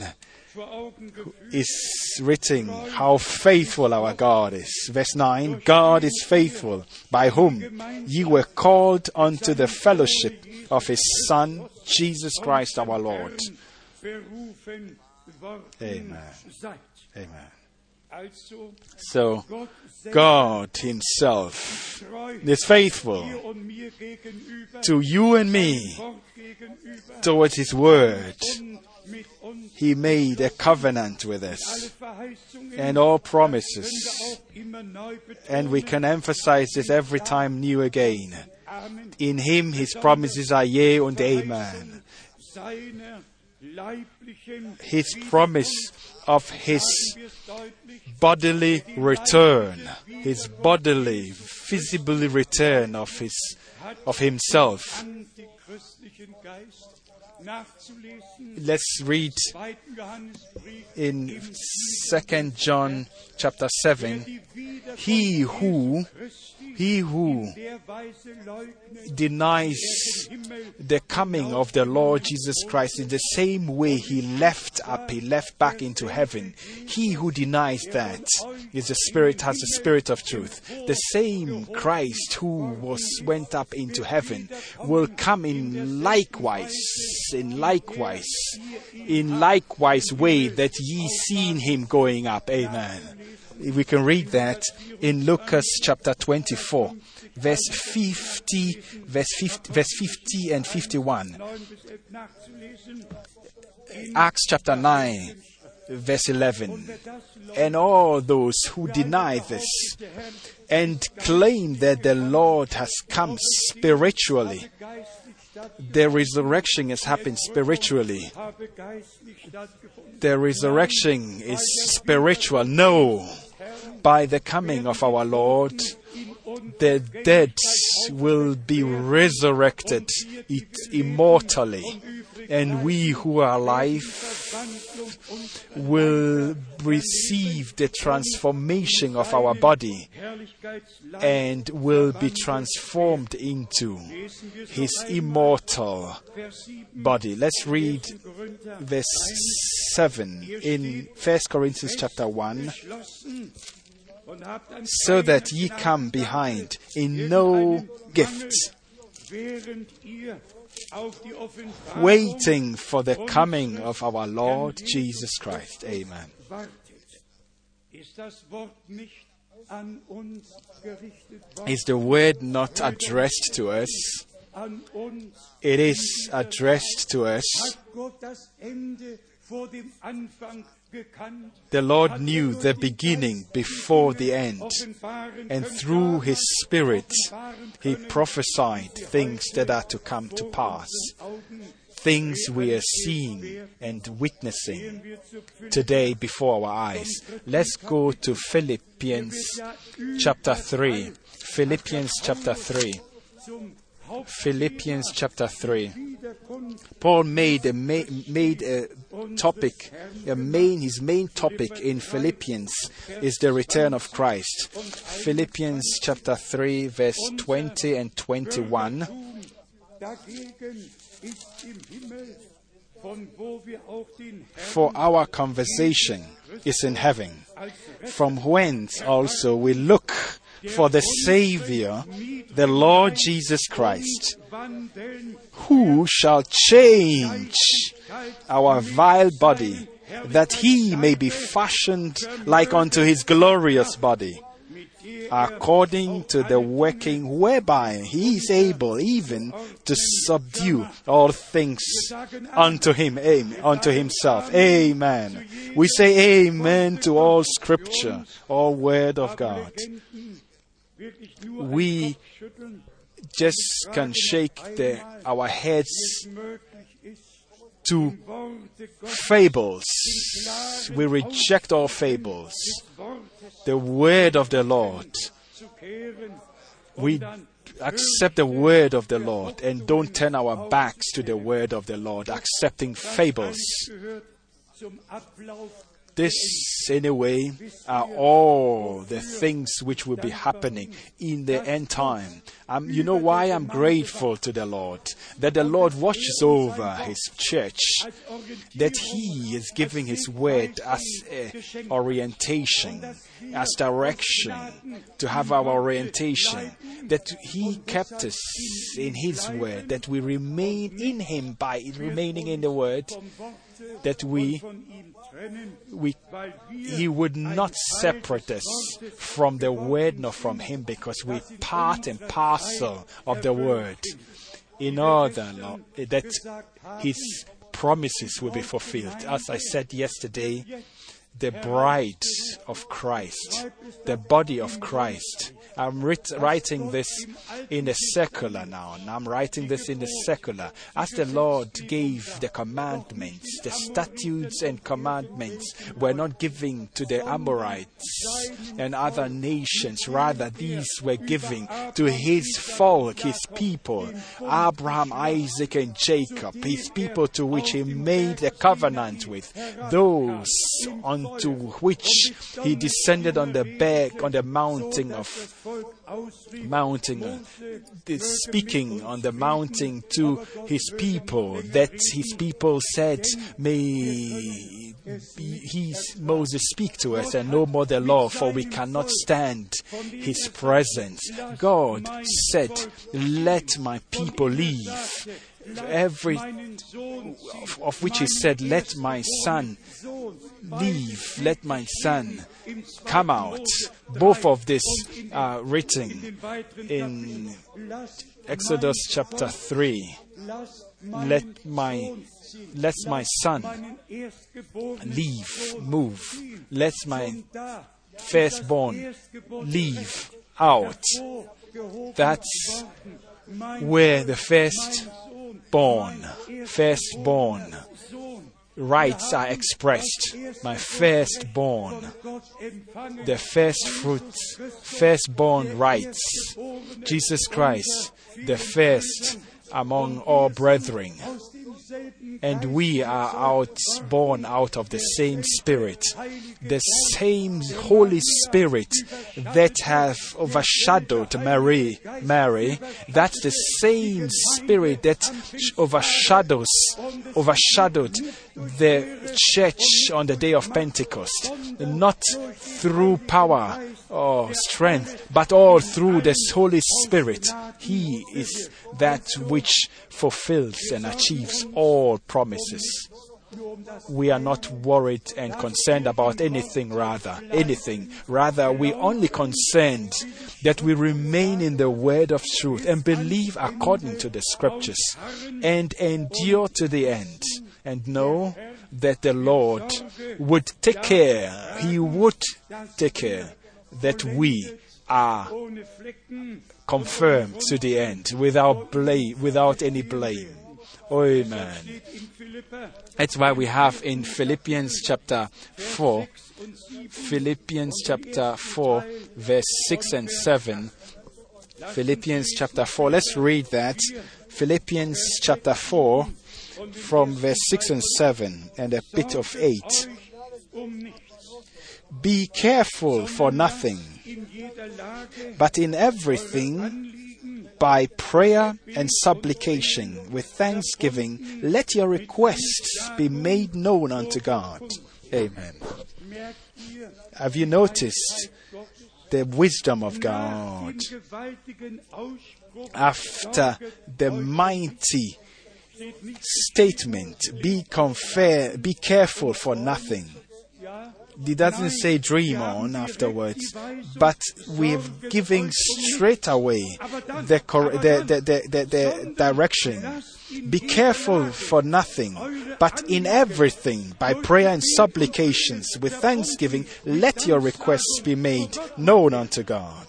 is written how faithful our God is. Verse nine, God is faithful, by whom ye were called unto the fellowship of his Son, Jesus Christ our Lord. Amen. Amen. So, God himself is faithful to you and me towards his word. He made a covenant with us and all promises. And we can emphasize this every time new again. In him his promises are yea and amen. His promise of his bodily return, his bodily, visibly return of his of himself. Let's read in Second John chapter seven. He who He who denies the coming of the Lord Jesus Christ in the same way he left up, he left back into heaven. He who denies that is the spirit, has the spirit of truth. The same Christ who was went up into heaven will come in likewise, in likewise, in likewise way that ye seen him going up. Amen. We can read that in Lucas chapter twenty-four, verse fifty, verse fifty, verse fifty and fifty-one. Acts chapter nine, verse eleven. And all those who deny this and claim that the Lord has come spiritually, the resurrection has happened spiritually. The resurrection is spiritual. No. By the coming of our Lord, the dead will be resurrected immortally, and we who are alive will receive the transformation of our body and will be transformed into his immortal body. Let's read verse seven in First Corinthians chapter one. So that ye come behind in no gift, waiting for the coming of our Lord Jesus Christ. Amen. Is the word not addressed to us? It is addressed to us. The Lord knew the beginning before the end, and through His Spirit He prophesied things that are to come to pass, things we are seeing and witnessing today before our eyes. Let's go to Philippians chapter three. Philippians chapter three. Philippians chapter three. Paul made a ma- made a topic, a main his main topic in Philippians is the return of Christ. Philippians chapter three, verse twenty and twenty-one. For our conversation is in heaven, from whence also we look for the Savior, the Lord Jesus Christ, who shall change our vile body, that He may be fashioned like unto His glorious body, according to the working whereby He is able even to subdue all things unto Him, amen, unto Himself. Amen. We say amen to all Scripture, all Word of God. We just can shake the, our heads to fables. We reject all fables. The word of the Lord. We accept the word of the Lord and don't turn our backs to the word of the Lord, accepting fables. This, anyway, are all the things which will be happening in the end time. Um, you know why I'm grateful to the Lord? That the Lord watches over His church, that He is giving His word as a orientation, as direction, to have our orientation, that He kept us in His word, that we remain in Him by remaining in the word, that we We, He would not separate us from the Word nor from Him, because we part and parcel of the Word, in order, Lord, that His promises will be fulfilled. As I said yesterday, the bride of Christ, the body of Christ. I'm writ- writing this in the secular now, and I'm writing this in the secular. As the Lord gave the commandments, the statutes and commandments were not given to the Amorites and other nations. Rather, these were given to His folk, His people, Abraham, Isaac, and Jacob, His people to which He made a covenant with, those unto which He descended on the back, on the mountain of mountain, uh, speaking on the mountain to His people, that His people said, may he, Moses speak to us and no more the law, for we cannot stand His presence. God said, let my people leave. Every of, of which He said, let my son leave, let my son come out. Both of this are written in Exodus chapter three. Let my let my son leave, move. Let my firstborn leave out. That's where the firstborn, firstborn rights are expressed. My firstborn, the first fruits, firstborn rights. Jesus Christ, the first among all brethren. And we are out, born out of the same Spirit, the same Holy Spirit that have overshadowed Mary. Mary, that's the same Spirit that overshadows, overshadowed the church on the day of Pentecost, not through power or strength, but all through the Holy Spirit. He is that which fulfills and achieves all promises. We are not worried and concerned about anything rather, anything. Rather, we only concerned that we remain in the word of truth and believe according to the Scriptures and endure to the end. And know that the Lord would take care, He would take care that we are confirmed to the end without blame, without any blame. Amen. That's why we have in Philippians chapter four, Philippians chapter four, verse six and seven. Philippians chapter four. Let's read that. Philippians chapter four, from verse six and seven, and a bit of eight. Be careful for nothing, but in everything, by prayer and supplication, with thanksgiving, let your requests be made known unto God. Amen. Have you noticed the wisdom of God? After the mighty statement, be confer- be careful for nothing. He doesn't say dream on afterwards, but we're giving straight away the, cor- the, the, the, the, the direction. Be careful for nothing, but in everything, by prayer and supplications, with thanksgiving, let your requests be made known unto God.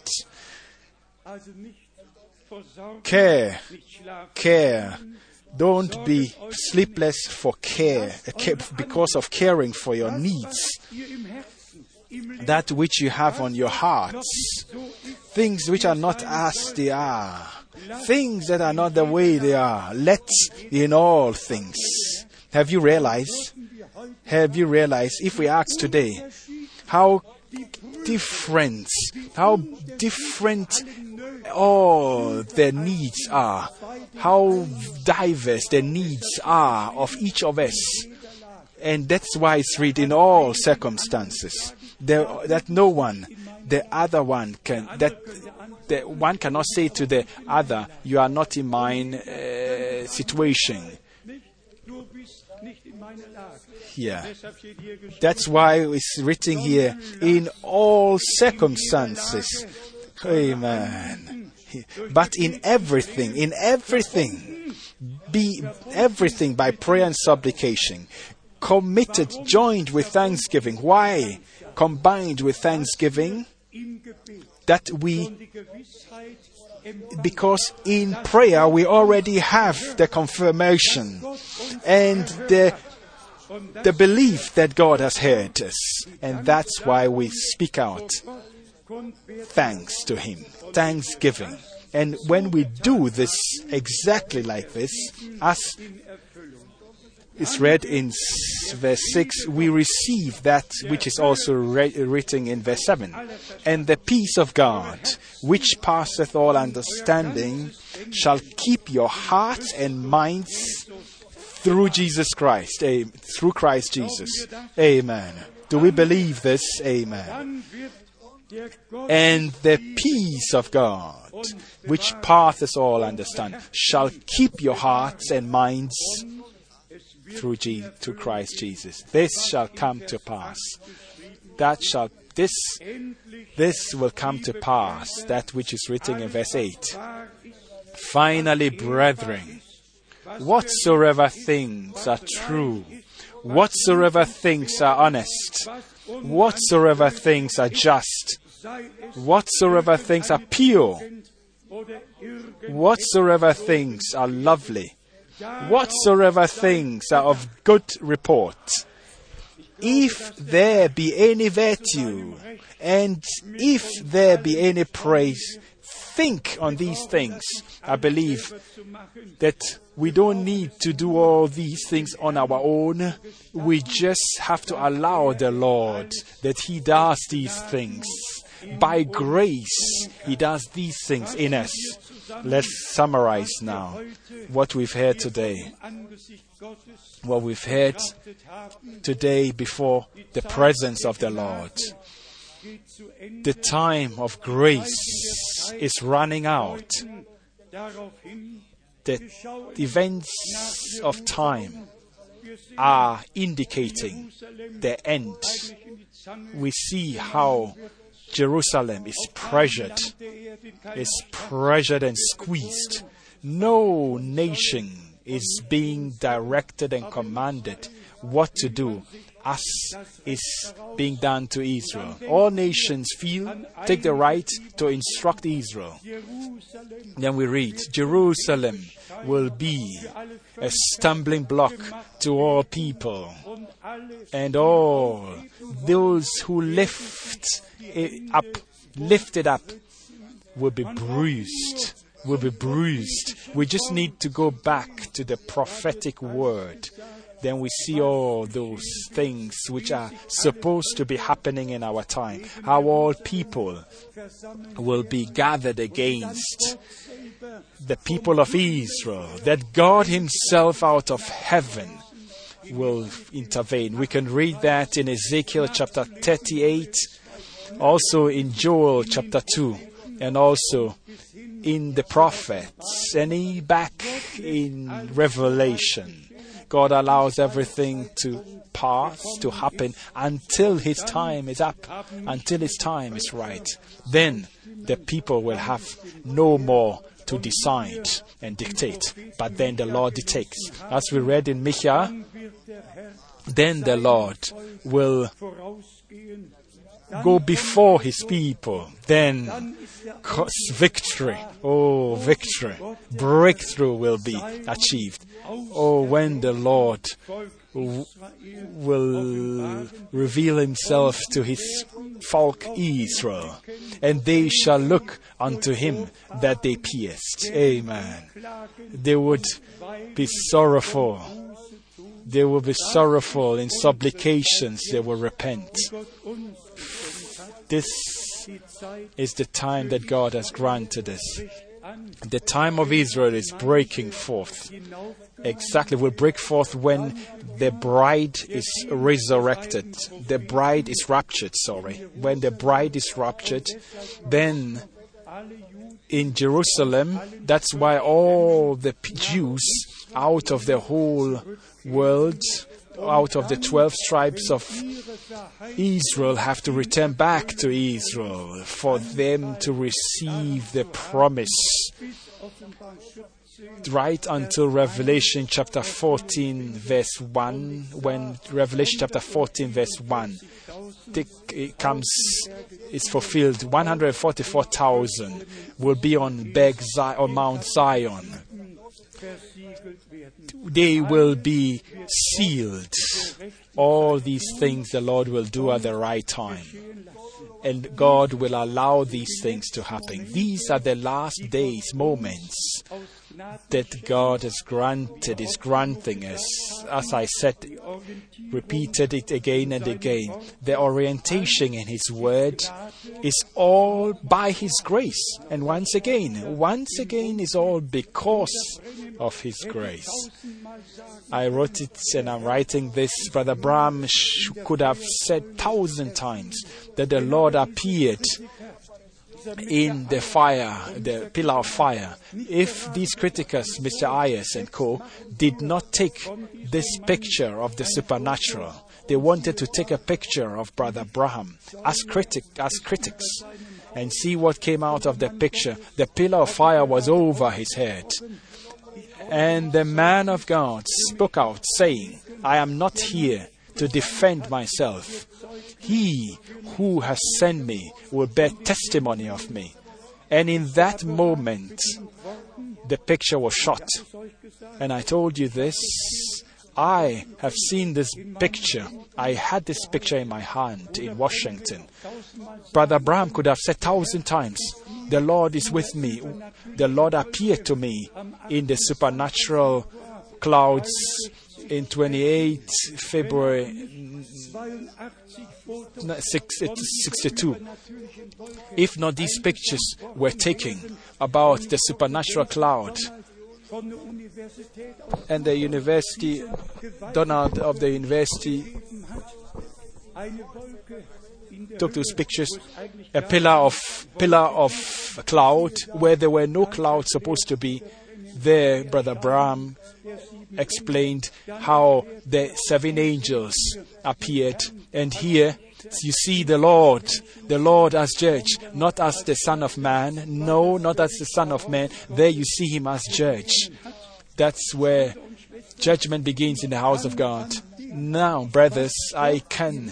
Care, care. Don't be sleepless for care, because of caring for your needs. That which you have on your hearts, things which are not as they are, things that are not the way they are. Let in all things. Have you realized? Have you realized, if we ask today, how different, how different all their needs are, how diverse the needs are of each of us. And that's why it's read in all circumstances. There, that no one, the other one can, that the one cannot say to the other, you are not in my uh, situation. Yeah. That's why it's written here, in all circumstances. Amen. But in everything, in everything, be everything by prayer and supplication, committed, joined with thanksgiving. Why? Combined with thanksgiving, that we, because in prayer we already have the confirmation and the the belief that God has heard us, and that's why we speak out thanks to Him, thanksgiving. And when we do this exactly like this, as is read in verse six, we receive that which is also re- written in verse seven. And the peace of God, which passeth all understanding, shall keep your hearts and minds through Jesus Christ, a- through Christ Jesus. Amen. Do we believe this? Amen. And the peace of God, which passeth all understanding, shall keep your hearts and minds through Je- through Christ Jesus. This shall come to pass. That shall this this will come to pass. That which is written in verse eight. Finally, brethren, whatsoever things are true, whatsoever things are honest, whatsoever things are just, whatsoever things are pure, whatsoever things are lovely, whatsoever things are of good report, if there be any virtue, and if there be any praise, think on these things. I believe that we don't need to do all these things on our own. We just have to allow the Lord that He does these things. By grace, He does these things in us. Let's summarize now what we've heard today. What we've heard today before the presence of the Lord. The time of grace is running out. The events of time are indicating the end. We see how Jerusalem is pressured, is pressured and squeezed. No nation is being directed and commanded what to do, as is being done to Israel. All nations feel, take the right to instruct Israel. Then we read, Jerusalem will be a stumbling block to all people, and all those who lift it up, lift it up, will be bruised, will be bruised. We just need to go back to the prophetic word. Then we see all those things which are supposed to be happening in our time. How all people will be gathered against the people of Israel. That God himself out of heaven will intervene. We can read that in Ezekiel chapter thirty-eight, also in Joel chapter two, and also in the prophets, and back in Revelation. God allows everything to pass, to happen, until his time is up, until his time is right. Then the people will have no more to decide and dictate, but then the Lord dictates. As we read in Micah, then the Lord will go before his people. Then victory, oh victory, breakthrough will be achieved. Oh, when the Lord w- will reveal himself to his folk Israel, and they shall look unto him that they pierced. Amen. They would be sorrowful. They will be sorrowful in supplications. They will repent. This is the time that God has granted us. The time of Israel is breaking forth. Exactly, will break forth when the bride is resurrected. The bride is raptured, sorry. When the bride is raptured, then in Jerusalem, that's why all the Jews out of the whole world, out of the twelve tribes of Israel, have to return back to Israel for them to receive the promise. Right until Revelation chapter fourteen verse one, when Revelation chapter fourteen verse one it comes, it's fulfilled, one hundred forty-four thousand will be on Berg Zion, on Mount Zion. They will be sealed. All these things the Lord will do at the right time. And God will allow these things to happen. These are the last days, moments that God has granted, is granting us. As I said, repeated it again and again. The orientation in His Word is all by His grace. And once again, once again is all because of His grace. I wrote it and I'm writing this. Brother Branham could have said thousand times that the Lord appeared in the fire, the pillar of fire. If these critics, Mister Ayers and co, did not take this picture of the supernatural, they wanted to take a picture of Brother Branham as critic, as critics, and see what came out of the picture. The pillar of fire was over his head. And the man of God spoke out, saying, I am not here to defend myself. He who has sent me will bear testimony of me. And in that moment, the picture was shot. And I told you this. I have seen this picture. I had this picture in my hand in Washington. Brother Branham could have said thousand times, the Lord is with me. The Lord appeared to me in the supernatural clouds in twenty-eighth February sixty-two. If not, these pictures were taken about the supernatural cloud. And the university, Donald of the university took those pictures, a pillar of pillar of cloud where there were no clouds supposed to be. There, Brother Branham explained how the seven angels appeared, and here you see the Lord, the Lord as judge, not as the Son of Man. No, not as the Son of Man. There you see Him as judge. That's where judgment begins in the house of God. Now, brothers, I can,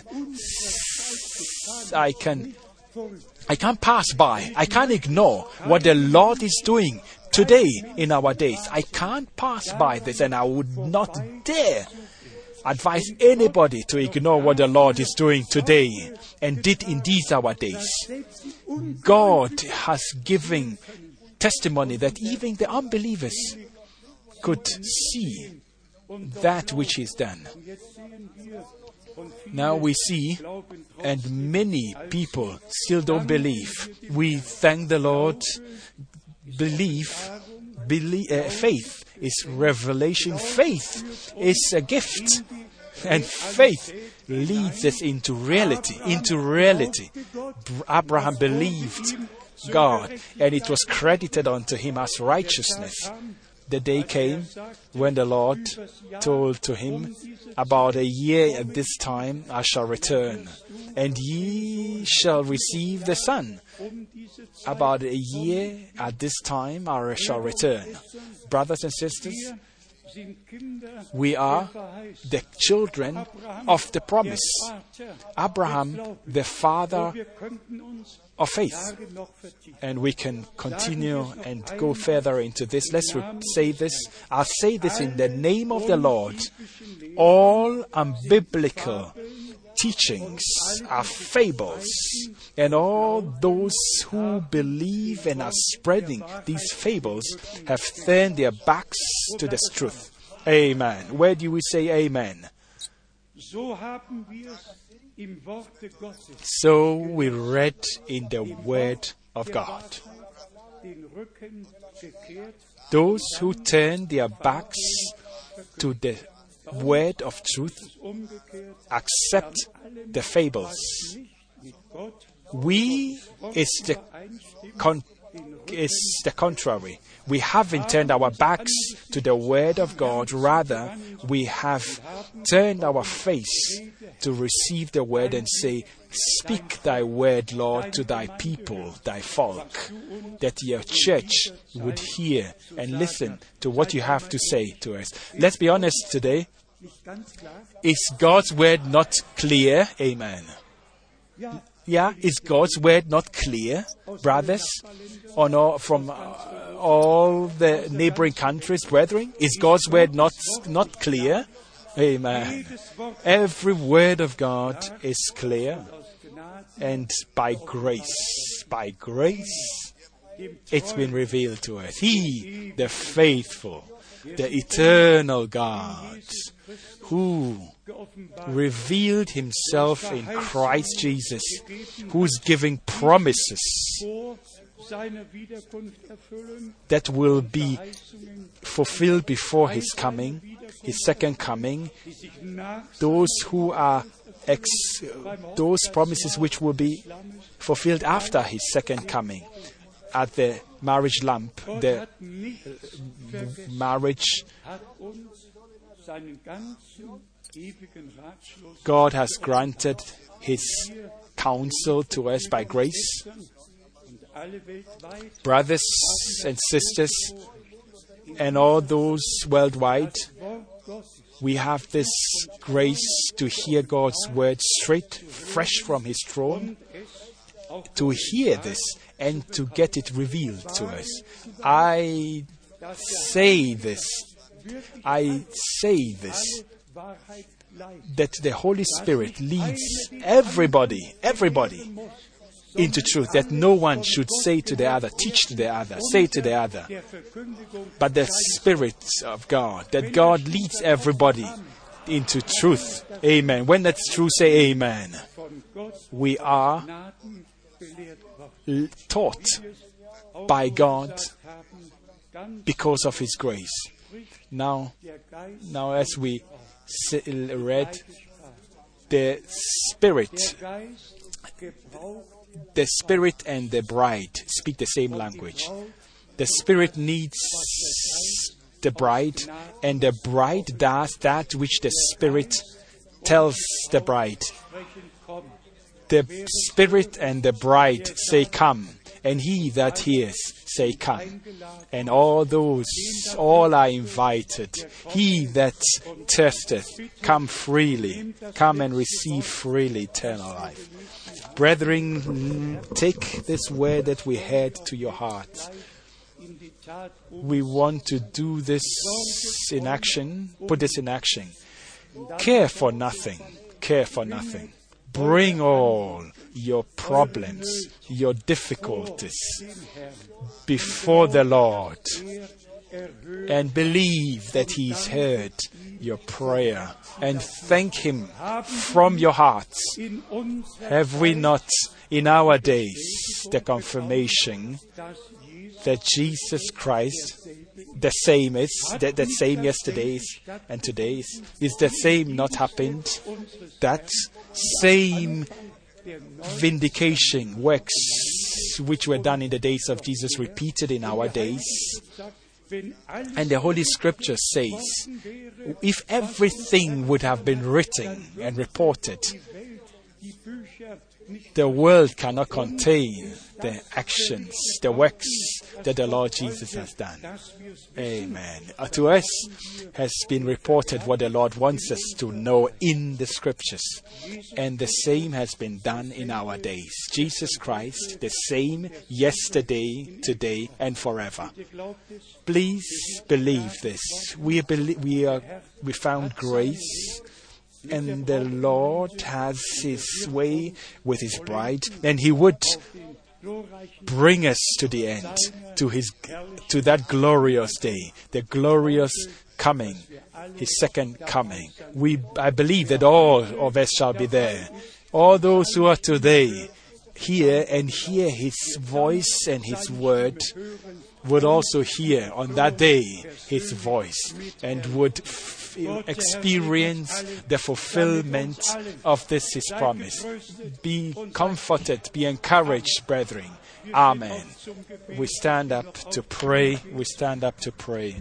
I can, I can't pass by. I can't ignore what the Lord is doing today in our days. I can't pass by this, and I would not dare advise anybody to ignore what the Lord is doing today and did in these our days. God has given testimony that even the unbelievers could see that which is done. Now we see, and many people still don't believe. We thank the Lord. Belief, believe, uh, faith is revelation. Faith is a gift, and faith leads us into reality. Into reality. Abraham believed God, and it was credited unto him as righteousness. The day came when the Lord told to him, about a year at this time I shall return, and ye shall receive the son. About a year at this time I shall return. Brothers and sisters, we are the children of the promise. Abraham, the father of faith. And we can continue and go further into this. Let's re- say this. I'll say this in the name of the Lord. All unbiblical teachings are fables, and all those who believe and are spreading these fables have turned their backs to the truth. Amen. Where do we say amen? So we read in the Word of God. Those who turn their backs to the Word of truth accept the fables. We is the con- is the contrary. We haven't turned our backs to the Word of God. Rather, we have turned our face to receive the Word and say, speak thy word, Lord, to thy people, thy folk, that your church would hear and listen to what you have to say to us. Let's be honest today. Is God's word not clear? Amen. Yeah, is God's word not clear, brothers, on all, from uh, all the neighboring countries, brethren? Is God's word not not clear? Amen. Every word of God is clear, and by grace, by grace, it's been revealed to us. He, the faithful, the eternal God, who revealed himself in Christ Jesus, who's giving promises that will be fulfilled before his coming, his second coming. Those who are ex, those promises which will be fulfilled after his second coming, at the marriage lamp, the marriage. God has granted his counsel to us by grace. Brothers and sisters, and all those worldwide, we have this grace to hear God's word straight, fresh from his throne, to hear this and to get it revealed to us. I say this, I say this, that the Holy Spirit leads everybody, everybody into truth, that no one should say to the other, teach to the other, say to the other, but the Spirit of God, that God leads everybody into truth. Amen. When that's true, say amen. We are taught by God because of his grace. Now, now as we read, the Spirit, the Spirit and the bride speak the same language. The Spirit needs the bride, and the bride does that which the Spirit tells the bride. The Spirit and the bride say, come, and he that hears say, come. And all those, all are invited. He that thirsteth, come freely. Come and receive freely eternal life. Brethren, take this word that we heard to your heart. We want to do this in action, put this in action. Care for nothing. Care for nothing. Bring all your problems, your difficulties before the Lord and believe that He's heard your prayer and thank Him from your hearts. Have we not in our days the confirmation that Jesus Christ, the same is, that the same yesterday and today is, is the same not happened? That same vindication works which were done in the days of Jesus repeated in our days. And the Holy Scripture says, if everything would have been written and reported, the world cannot contain the actions, the works that the Lord Jesus has done. Amen. Uh, to us has been reported what the Lord wants us to know in the Scriptures. And the same has been done in our days. Jesus Christ, the same yesterday, today, and forever. Please believe this. We, be- we, are, we found grace. And the Lord has His way with His bride, and He would bring us to the end, to His, to that glorious day, the glorious coming, His second coming. We, I believe that all of us shall be there. All those who are today here and hear His voice and His word would also hear on that day His voice and would f- experience the fulfillment of this His promise. Be comforted, be encouraged, brethren. Amen. We stand up to pray. We stand up to pray.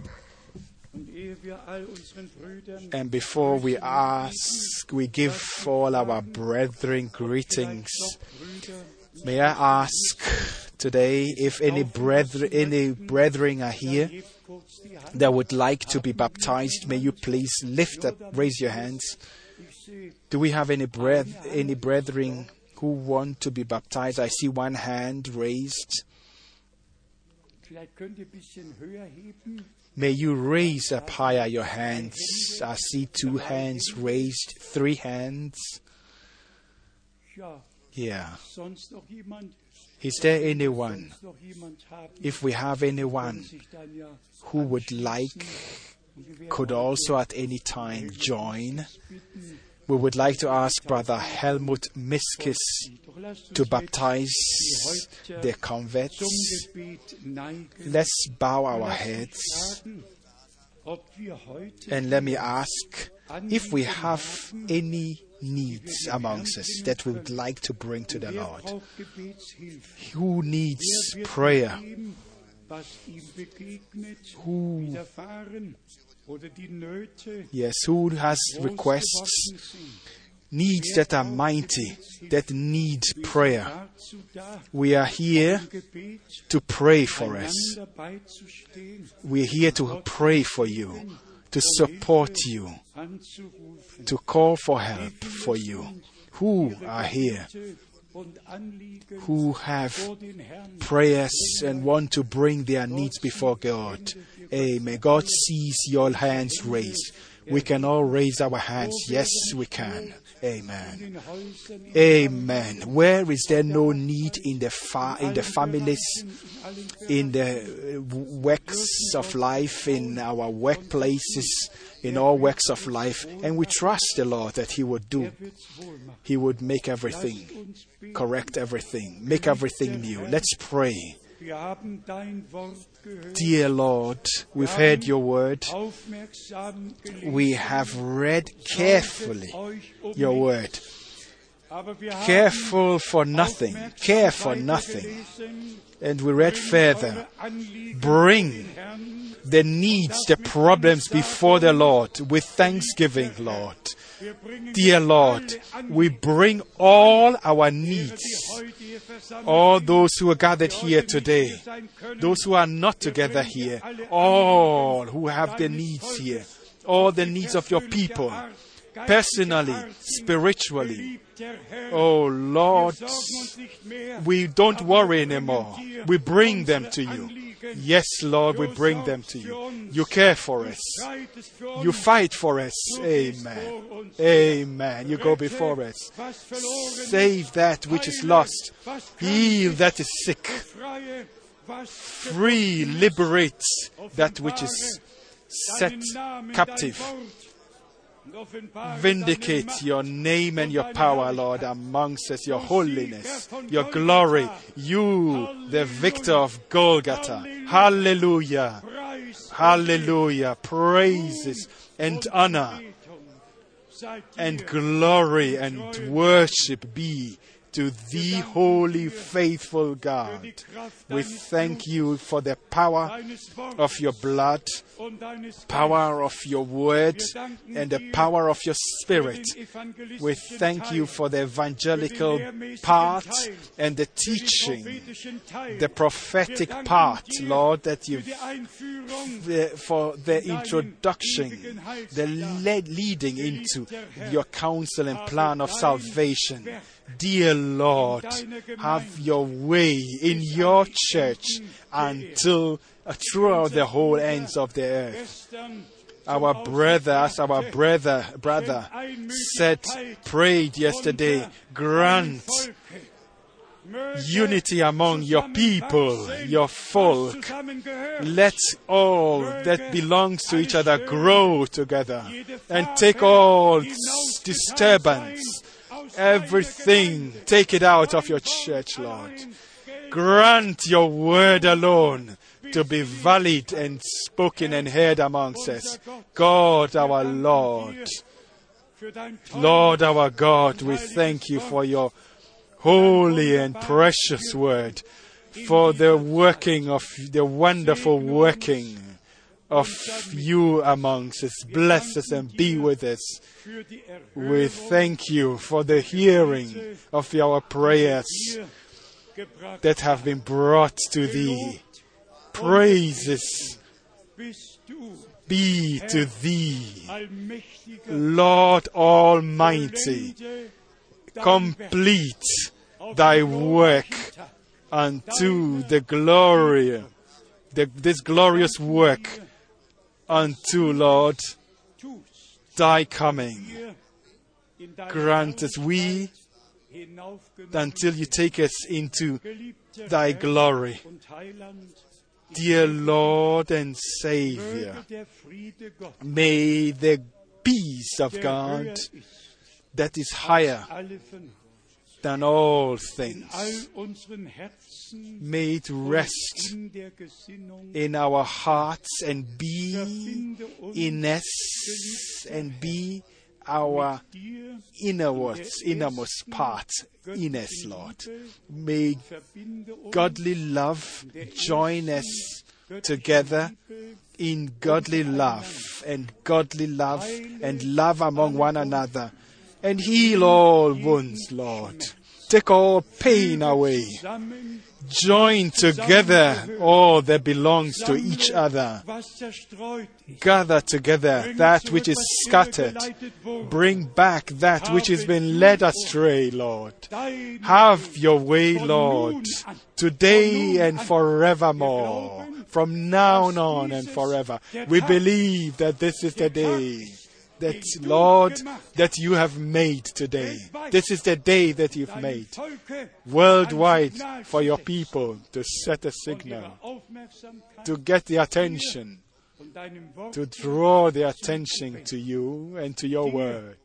And before we ask, we give all our brethren greetings. May I ask today if any brethren, any brethren are here that would like to be baptized? May you please lift up, raise your hands. Do we have any breth, any brethren who want to be baptized? I see one hand raised. May you raise up higher your hands. I see two hands raised, three hands. Yeah. Is there anyone, if we have anyone who would like, could also at any time join? We would like to ask Brother Helmut Miskis to baptize the converts. Let's bow our heads and let me ask if we have any needs amongst us that we would like to bring to the Lord. Who needs prayer? Who, yes, who has requests, needs that are mighty, that need prayer? We are here to pray for us. We are here to pray for you, to support you, to call for help for you. Who are here who have prayers and want to bring their needs before God? Amen. God sees your hands raised. We can all raise our hands. Yes, we can. Amen. Amen. Where is there no need in the fa- in the families, in the works of life, in our workplaces, in all works of life? And we trust the Lord that He would do. He would make everything, correct everything, make everything new. Let's pray. Dear Lord, we've heard your word. We have read carefully your word. careful for nothing, care for nothing. And we read further, bring the needs, the problems before the Lord with thanksgiving, Lord. Dear Lord, we bring all our needs, all those who are gathered here today, those who are not together here, all who have their needs here, all the needs of your people, personally, spiritually. Oh Lord, we don't worry anymore. We bring them to you. Yes, Lord, we bring them to you. You care for us. You fight for us. Amen. Amen. You go before us. Save that which is lost. Heal that is sick. Free, liberate that which is set captive. Vindicate your name and your power, Lord, amongst us, your holiness, your glory, you, the victor of Golgotha. Hallelujah. Hallelujah. Praises and honor and glory and worship be to thee, holy, faithful God. We thank you for the power of your blood, power of your word, and the power of your spirit. We thank you for the evangelical part and the teaching, the prophetic part, Lord, that you for the introduction, the leading into your counsel and plan of salvation. Dear Lord, have your way in your church until uh, throughout the whole ends of the earth. Our brother, as our brother, brother said, prayed yesterday, grant unity among your people, your folk. Let all that belongs to each other grow together and take all disturbance, everything, take it out of your church, Lord. Grant your word alone to be valid and spoken and heard amongst us. God, our Lord, Lord, our God, we thank you for your holy and precious word, for the working of the wonderful working of you amongst us. Bless us and be with us. We thank you for the hearing of our prayers that have been brought to thee. Praises be to thee, Lord Almighty. Complete thy work unto the glory, the, this glorious work unto, Lord, thy coming. Grant us we until you take us into thy glory. Dear Lord and Savior, may the peace of God that is higher than all things, may it rest in our hearts and be in us and be our innerwards, innermost part in us, Lord. May godly love join us together in godly love and godly love and love among one another, and heal all wounds, Lord. Take all pain away. Join together all that belongs to each other. Gather together that which is scattered. Bring back that which has been led astray, Lord. Have your way, Lord, today and forevermore. From now on and forever. We believe that this is the day that, Lord, that you have made today. This is the day that you've made worldwide for your people to set a signal, to get the attention, to draw the attention to you and to your word.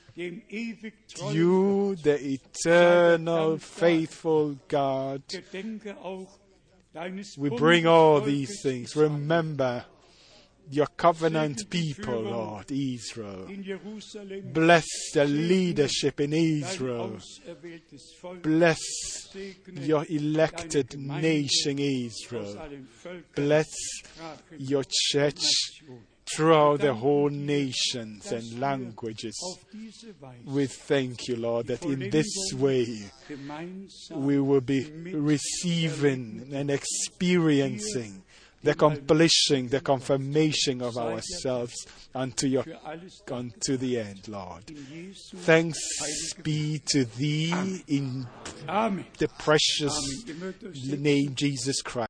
You, the eternal, faithful God, we bring all these things. Remember your covenant people, Lord, Israel. in Jerusalem, Bless the leadership in dein Israel. auserwähltes Volk, Bless segne your elected deine Gemeinde nation, aus Israel. allen Völkern, Bless Sprachen, your church Nationen. throughout the whole nations and languages. Auf diese Weise We thank you, Lord, that in this way gemeinsam we will be receiving and experiencing the completion, the confirmation of ourselves unto your für alles unto the end, Lord. in Jesu Thanks be to thee in Amen. the precious Amen. Ihr mögt euch name Jesus Christ.